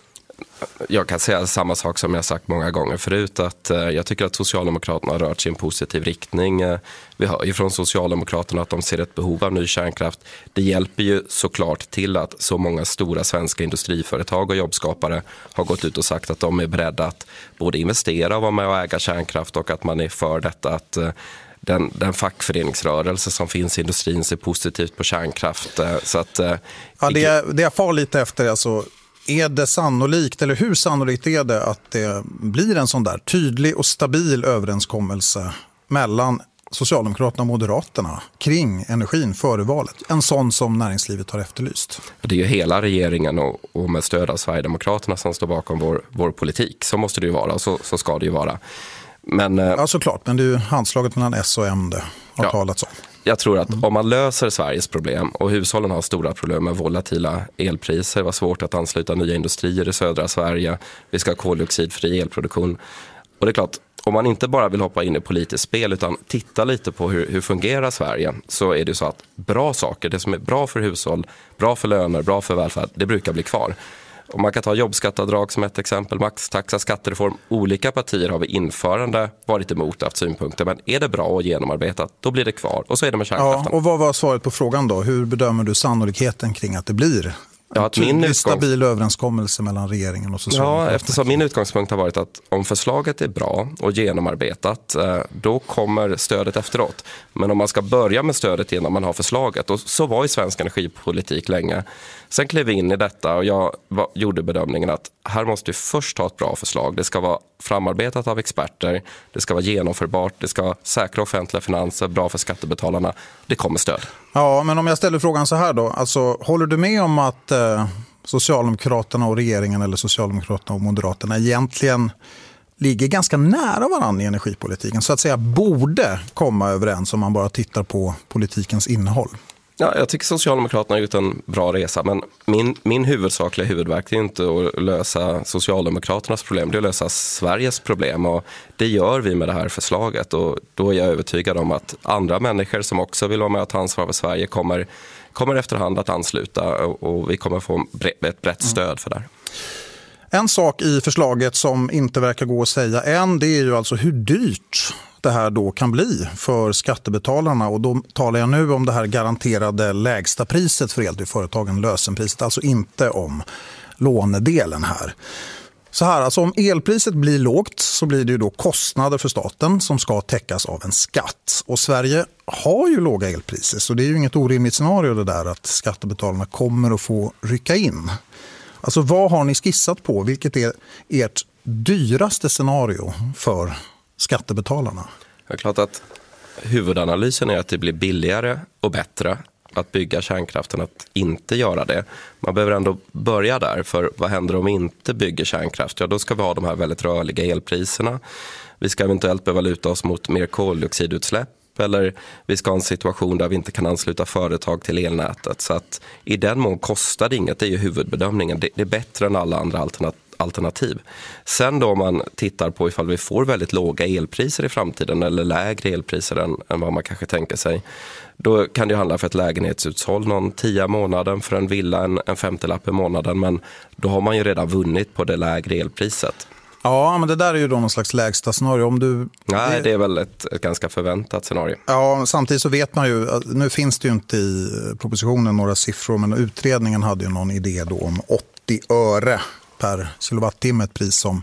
Jag kan säga samma sak som jag sagt många gånger förut, att eh, jag tycker att Socialdemokraterna har rört sig i en positiv riktning. Eh, vi hör ju från Socialdemokraterna att de ser ett behov av ny kärnkraft. Det hjälper ju såklart till att så många stora svenska industriföretag och jobbskapare har gått ut och sagt att de är beredda att både investera och vara med och äga kärnkraft, och att man är för detta att eh, Den, den fackföreningsrörelse som finns i industrin ser positivt på kärnkraft. Eh, så att, eh, ja, det, det jag far lite efter alltså. Är det sannolikt, eller hur sannolikt är det att det blir en sån där tydlig och stabil överenskommelse mellan Socialdemokraterna och Moderaterna kring energin före valet? En sån som näringslivet har efterlyst. Det är ju hela regeringen och, och med stöd av Sverigedemokraterna som står bakom vår, vår politik. Så måste det ju vara, och så, så ska det ju vara. Men, ja, såklart, men det är ju handslaget mellan S och M det har ja. talats om. Jag tror att om man löser Sveriges problem, och hushållen har stora problem med volatila elpriser, det var svårt att ansluta nya industrier i södra Sverige, vi ska ha koldioxidfri elproduktion. Och det är klart, om man inte bara vill hoppa in i politiskt spel utan titta lite på hur, hur fungerar Sverige, så är det så att bra saker, det som är bra för hushåll, bra för löner, bra för välfärd, det brukar bli kvar. Och man kan ta jobbskattavdrag som ett exempel, maxtaxa, skattereform. Olika partier har vid införande varit emot, haft synpunkter. Men är det bra och genomarbetat, då blir det kvar. Och så är det med kärnkraften. Ja, och vad var svaret på frågan då? Hur bedömer du sannolikheten kring att det blir ja, att min utgångs... stabil överenskommelse mellan regeringen och Socialdemokraterna? Ja, eftersom min utgångspunkt har varit att om förslaget är bra och genomarbetat, då kommer stödet efteråt. Men om man ska börja med stödet innan man har förslaget, och så var ju svensk energipolitik länge. Sen klev vi in i detta och jag var, gjorde bedömningen att här måste vi först ha ett bra förslag. Det ska vara framarbetat av experter, det ska vara genomförbart, det ska vara säkra offentliga finanser, bra för skattebetalarna. Det kommer stöd. Ja, men om jag ställer frågan så här då. Alltså, håller du med om att eh, Socialdemokraterna och regeringen, eller Socialdemokraterna och Moderaterna egentligen ligger ganska nära varandra i energipolitiken? Så att säga borde komma överens om man bara tittar på politikens innehåll. Ja, jag tycker Socialdemokraterna har gjort en bra resa, men min, min huvudsakliga huvudverk är inte att lösa Socialdemokraternas problem, det är att lösa Sveriges problem, och det gör vi med det här förslaget, och då är jag övertygad om att andra människor som också vill vara med och ta ansvar för Sverige kommer, kommer efterhand att ansluta, och, och vi kommer få ett brett stöd för det här. En sak i förslaget som inte verkar gå att säga än, det är ju alltså hur dyrt det här då kan bli för skattebetalarna, och då talar jag nu om det här garanterade lägsta priset för el till företagen, lösenpriset, alltså inte om lånedelen här. Så här, alltså om elpriset blir lågt så blir det ju då kostnader för staten som ska täckas av en skatt. Och Sverige har ju låga elpriser, så det är ju inget orimligt scenario det där att skattebetalarna kommer att få rycka in. Alltså vad har ni skissat på? Vilket är ert dyraste scenario för skattebetalarna? Det är klart att huvudanalysen är att det blir billigare och bättre att bygga kärnkraften att inte göra det. Man behöver ändå börja där, för vad händer om vi inte bygger kärnkraft? Ja, då ska vi ha de här väldigt rörliga elpriserna. Vi ska eventuellt behöva luta oss mot mer koldioxidutsläpp, eller vi ska ha en situation där vi inte kan ansluta företag till elnätet. Så att i den mån kostar det inget, det är ju huvudbedömningen. Det, det är bättre än alla andra alternativ. alternativ. Sen då om man tittar på ifall vi får väldigt låga elpriser i framtiden eller lägre elpriser än, än vad man kanske tänker sig, då kan det handla för ett lägenhetshushåll någon tia månaden, för en villa en, en femtiolapp i månaden, men då har man ju redan vunnit på det lägre elpriset. Ja, men det där är ju då någon slags lägsta scenario. Om du... Nej, det är väl ett, ett ganska förväntat scenario. Ja, samtidigt så vet man ju, nu finns det ju inte i propositionen några siffror, men utredningen hade ju någon idé då om åttio öre per kilowattimme, ett pris som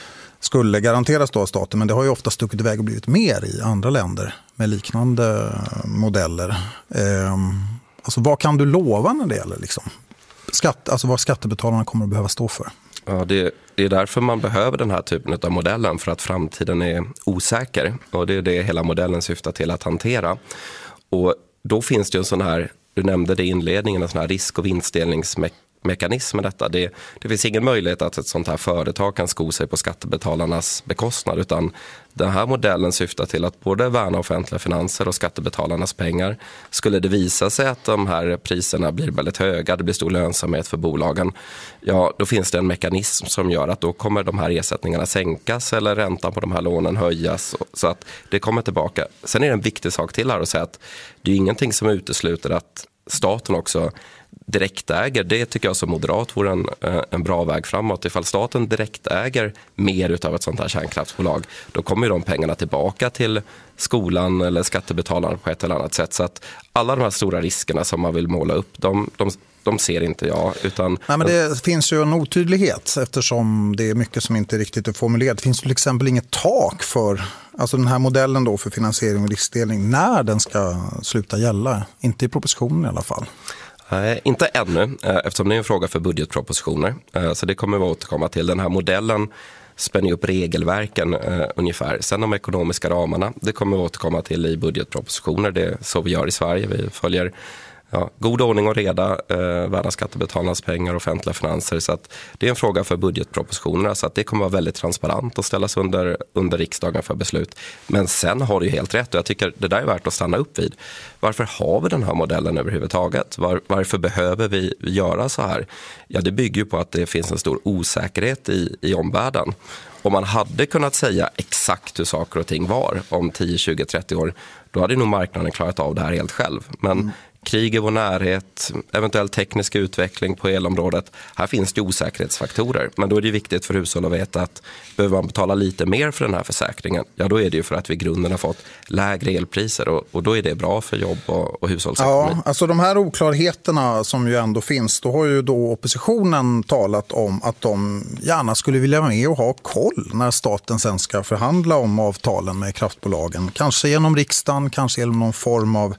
skulle garanteras då av staten, men det har ju ofta stuckit iväg och blivit mer i andra länder med liknande modeller. Eh, alltså vad kan du lova när det gäller liksom skatt, alltså vad skattebetalarna kommer att behöva stå för? Ja, det, det är därför man behöver den här typen av modellen, för att framtiden är osäker, och det är det hela modellen syftar till att hantera. Och då finns det ju en sån här, du nämnde det i inledningen, en sån här risk- och vinstdelningsmekanism mekanism med detta. Det, det finns ingen möjlighet att ett sånt här företag kan sko sig på skattebetalarnas bekostnad, utan den här modellen syftar till att både värna offentliga finanser och skattebetalarnas pengar. Skulle det visa sig att de här priserna blir väldigt höga, det blir stor lönsamhet för bolagen, ja då finns det en mekanism som gör att då kommer de här ersättningarna sänkas eller räntan på de här lånen höjas, så att det kommer tillbaka. Sen är det en viktig sak till här att säga att det är ingenting som utesluter att staten också direktäger. Det tycker jag som moderat vore en, en bra väg framåt. Ifall staten direktäger mer utav ett sånt här kärnkraftsbolag, då kommer ju de pengarna tillbaka till skolan eller skattebetalarna på ett eller annat sätt. Så att alla de här stora riskerna som man vill måla upp, de, de, de ser inte jag. Utan Nej, men det finns ju en otydlighet eftersom det är mycket som inte riktigt är formulerat. Det finns till exempel inget tak för, alltså den här modellen då för finansiering och riskdelning, när den ska sluta gälla. Inte i propositionen i alla fall. Nej, inte ännu, eftersom det är en fråga för budgetpropositioner. Så det kommer vi återkomma till. Den här modellen spänner upp regelverken eh, ungefär. Sen de ekonomiska ramarna, det kommer vi återkomma till i budgetpropositioner. Det är så vi gör i Sverige. Vi följer ja, god ordning och reda, eh, värna skattebetalarnas pengar och offentliga finanser. Så att det är en fråga för budgetpropositionerna, så att det kommer vara väldigt transparent och ställas under, under riksdagen för beslut. Men sen har du ju helt rätt, och jag tycker det där är värt att stanna upp vid. Varför har vi den här modellen överhuvudtaget? Var, varför behöver vi göra så här? Ja, det bygger ju på att det finns en stor osäkerhet i, i omvärlden. Om man hade kunnat säga exakt hur saker och ting var om tio, tjugo, trettio år, då hade nog marknaden klarat av det här helt själv. Men mm. krig i vår närhet, eventuell teknisk utveckling på elområdet, här finns det osäkerhetsfaktorer. Men då är det viktigt för hushåll att veta att behöver man betala lite mer för den här försäkringen, ja då är det ju för att vi i grunden har fått lägre elpriser, och, och då är det bra för jobb och, och hushållsekonomi. Ja, alltså de här oklarheterna som ju ändå finns, då har ju då oppositionen talat om att de gärna skulle vilja vara med och ha koll när staten sen ska förhandla om avtalen med kraftbolagen. Kanske genom riksdagen, kanske genom någon form av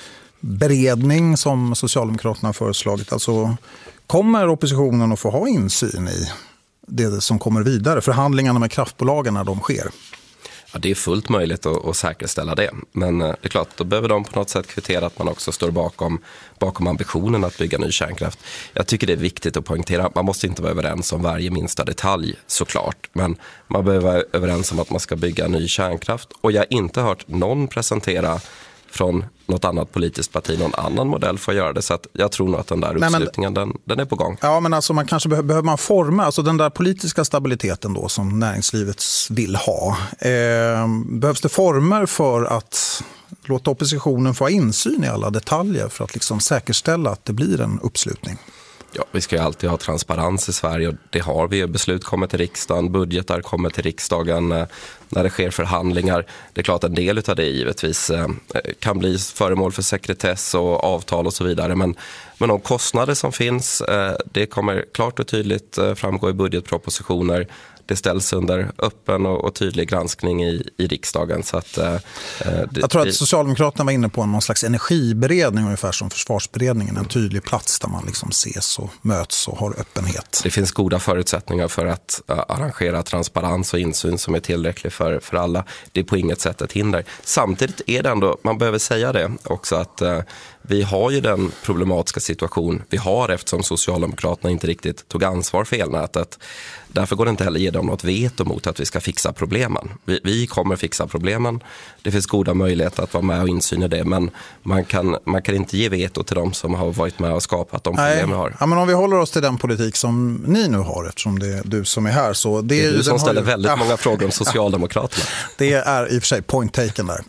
beredning som Socialdemokraterna har föreslagit. Alltså, kommer oppositionen att få ha insyn i det som kommer vidare? Förhandlingarna med kraftbolagen när de sker? Ja, det är fullt möjligt att, att säkerställa det. Men det är klart, då behöver de på något sätt kvittera att man också står bakom, bakom ambitionen att bygga ny kärnkraft. Jag tycker det är viktigt att poängtera att man måste inte vara överens om varje minsta detalj såklart. Men man behöver vara överens om att man ska bygga ny kärnkraft. Och jag har inte hört någon presentera från något annat politiskt parti, någon annan modell för att göra det. Så att jag tror nog att den där uppslutningen, Nej, men, den, den är på gång. Ja, men alltså man kanske behöver, behöver man forma, alltså den där politiska stabiliteten då som näringslivet vill ha. Eh, behövs det former för att låta oppositionen få insyn i alla detaljer för att liksom säkerställa att det blir en uppslutning? Ja, vi ska ju alltid ha transparens i Sverige och det har vi. Beslut kommer till riksdagen, budgetar kommer till riksdagen eh, när det sker förhandlingar. Det är klart att en del av det givetvis eh, kan bli föremål för sekretess och avtal och så vidare. Men, men de kostnader som finns, eh, det kommer klart och tydligt eh, framgå i budgetpropositioner. Det ställs under öppen och, och tydlig granskning i, i riksdagen. Så att, eh, det, Jag tror att Socialdemokraterna var inne på någon slags energiberedning, ungefär som försvarsberedningen. En tydlig plats där man liksom ses och möts och har öppenhet. Det finns goda förutsättningar för att uh, arrangera transparens och insyn som är tillräcklig för, för alla. Det är på inget sätt ett hinder. Samtidigt är det ändå, man behöver säga det också, att uh, vi har ju den problematiska situation vi har eftersom Socialdemokraterna inte riktigt tog ansvar för elnätet. Därför går det inte heller ge dem något veto mot att vi ska fixa problemen. Vi, vi kommer fixa problemen. Det finns goda möjligheter att vara med och insyn i det. Men man kan, man kan inte ge veto till dem som har varit med och skapat de problem vi har. Ja, men om vi håller oss till den politik som ni nu har, eftersom det är du som är här. Så det, det är är du som ställer ju... väldigt ja. många frågor om Socialdemokraterna. Det är i och för sig point taken där.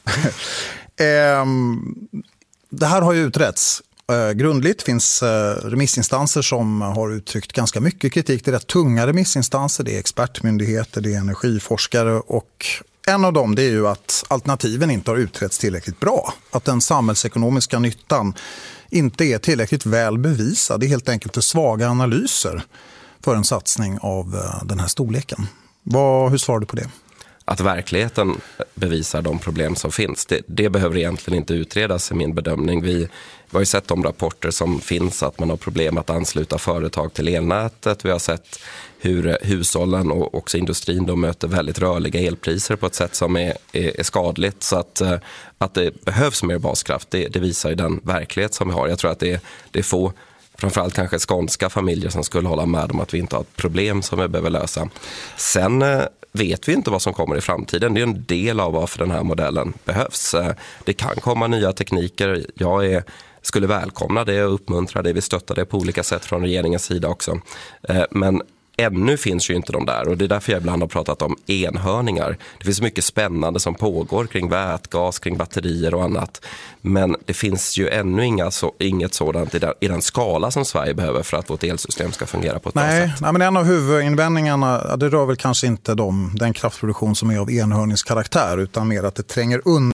ehm, det här har ju utretts. Eh, grundligt finns eh, remissinstanser som har uttryckt ganska mycket kritik. Det är rätt tunga remissinstanser, det är expertmyndigheter, det är energiforskare och en av dem det är ju att alternativen inte har utretts tillräckligt bra. Att den samhällsekonomiska nyttan inte är tillräckligt väl bevisad. Det är helt enkelt för svaga analyser för en satsning av eh, den här storleken. Vad, hur svarar du på det? Att verkligheten bevisar de problem som finns. Det, det behöver egentligen inte utredas i min bedömning. Vi, vi har ju sett de rapporter som finns att man har problem att ansluta företag till elnätet. Vi har sett hur hushållen och också industrin då möter väldigt rörliga elpriser på ett sätt som är, är, är skadligt. Så att, att det behövs mer baskraft, det, det visar ju den verklighet som vi har. Jag tror att det, det är få, framförallt kanske skånska familjer som skulle hålla med om att vi inte har ett problem som vi behöver lösa. Sen vet vi inte vad som kommer i framtiden. Det är en del av varför den här modellen behövs. Det kan komma nya tekniker. Jag är, skulle välkomna det och uppmuntra det. Vi stöttar det på olika sätt från regeringens sida också. Men ännu finns ju inte de där och det är därför jag ibland har pratat om enhörningar. Det finns mycket spännande som pågår kring vätgas, kring batterier och annat. Men det finns ju ännu inga, så, inget sådant i den, i den skala som Sverige behöver för att vårt elsystem ska fungera på ett nej, bra sätt. Nej, men en av huvudinvändningarna, det rör väl kanske inte de, den kraftproduktion som är av enhörningskaraktär utan mer att det tränger undan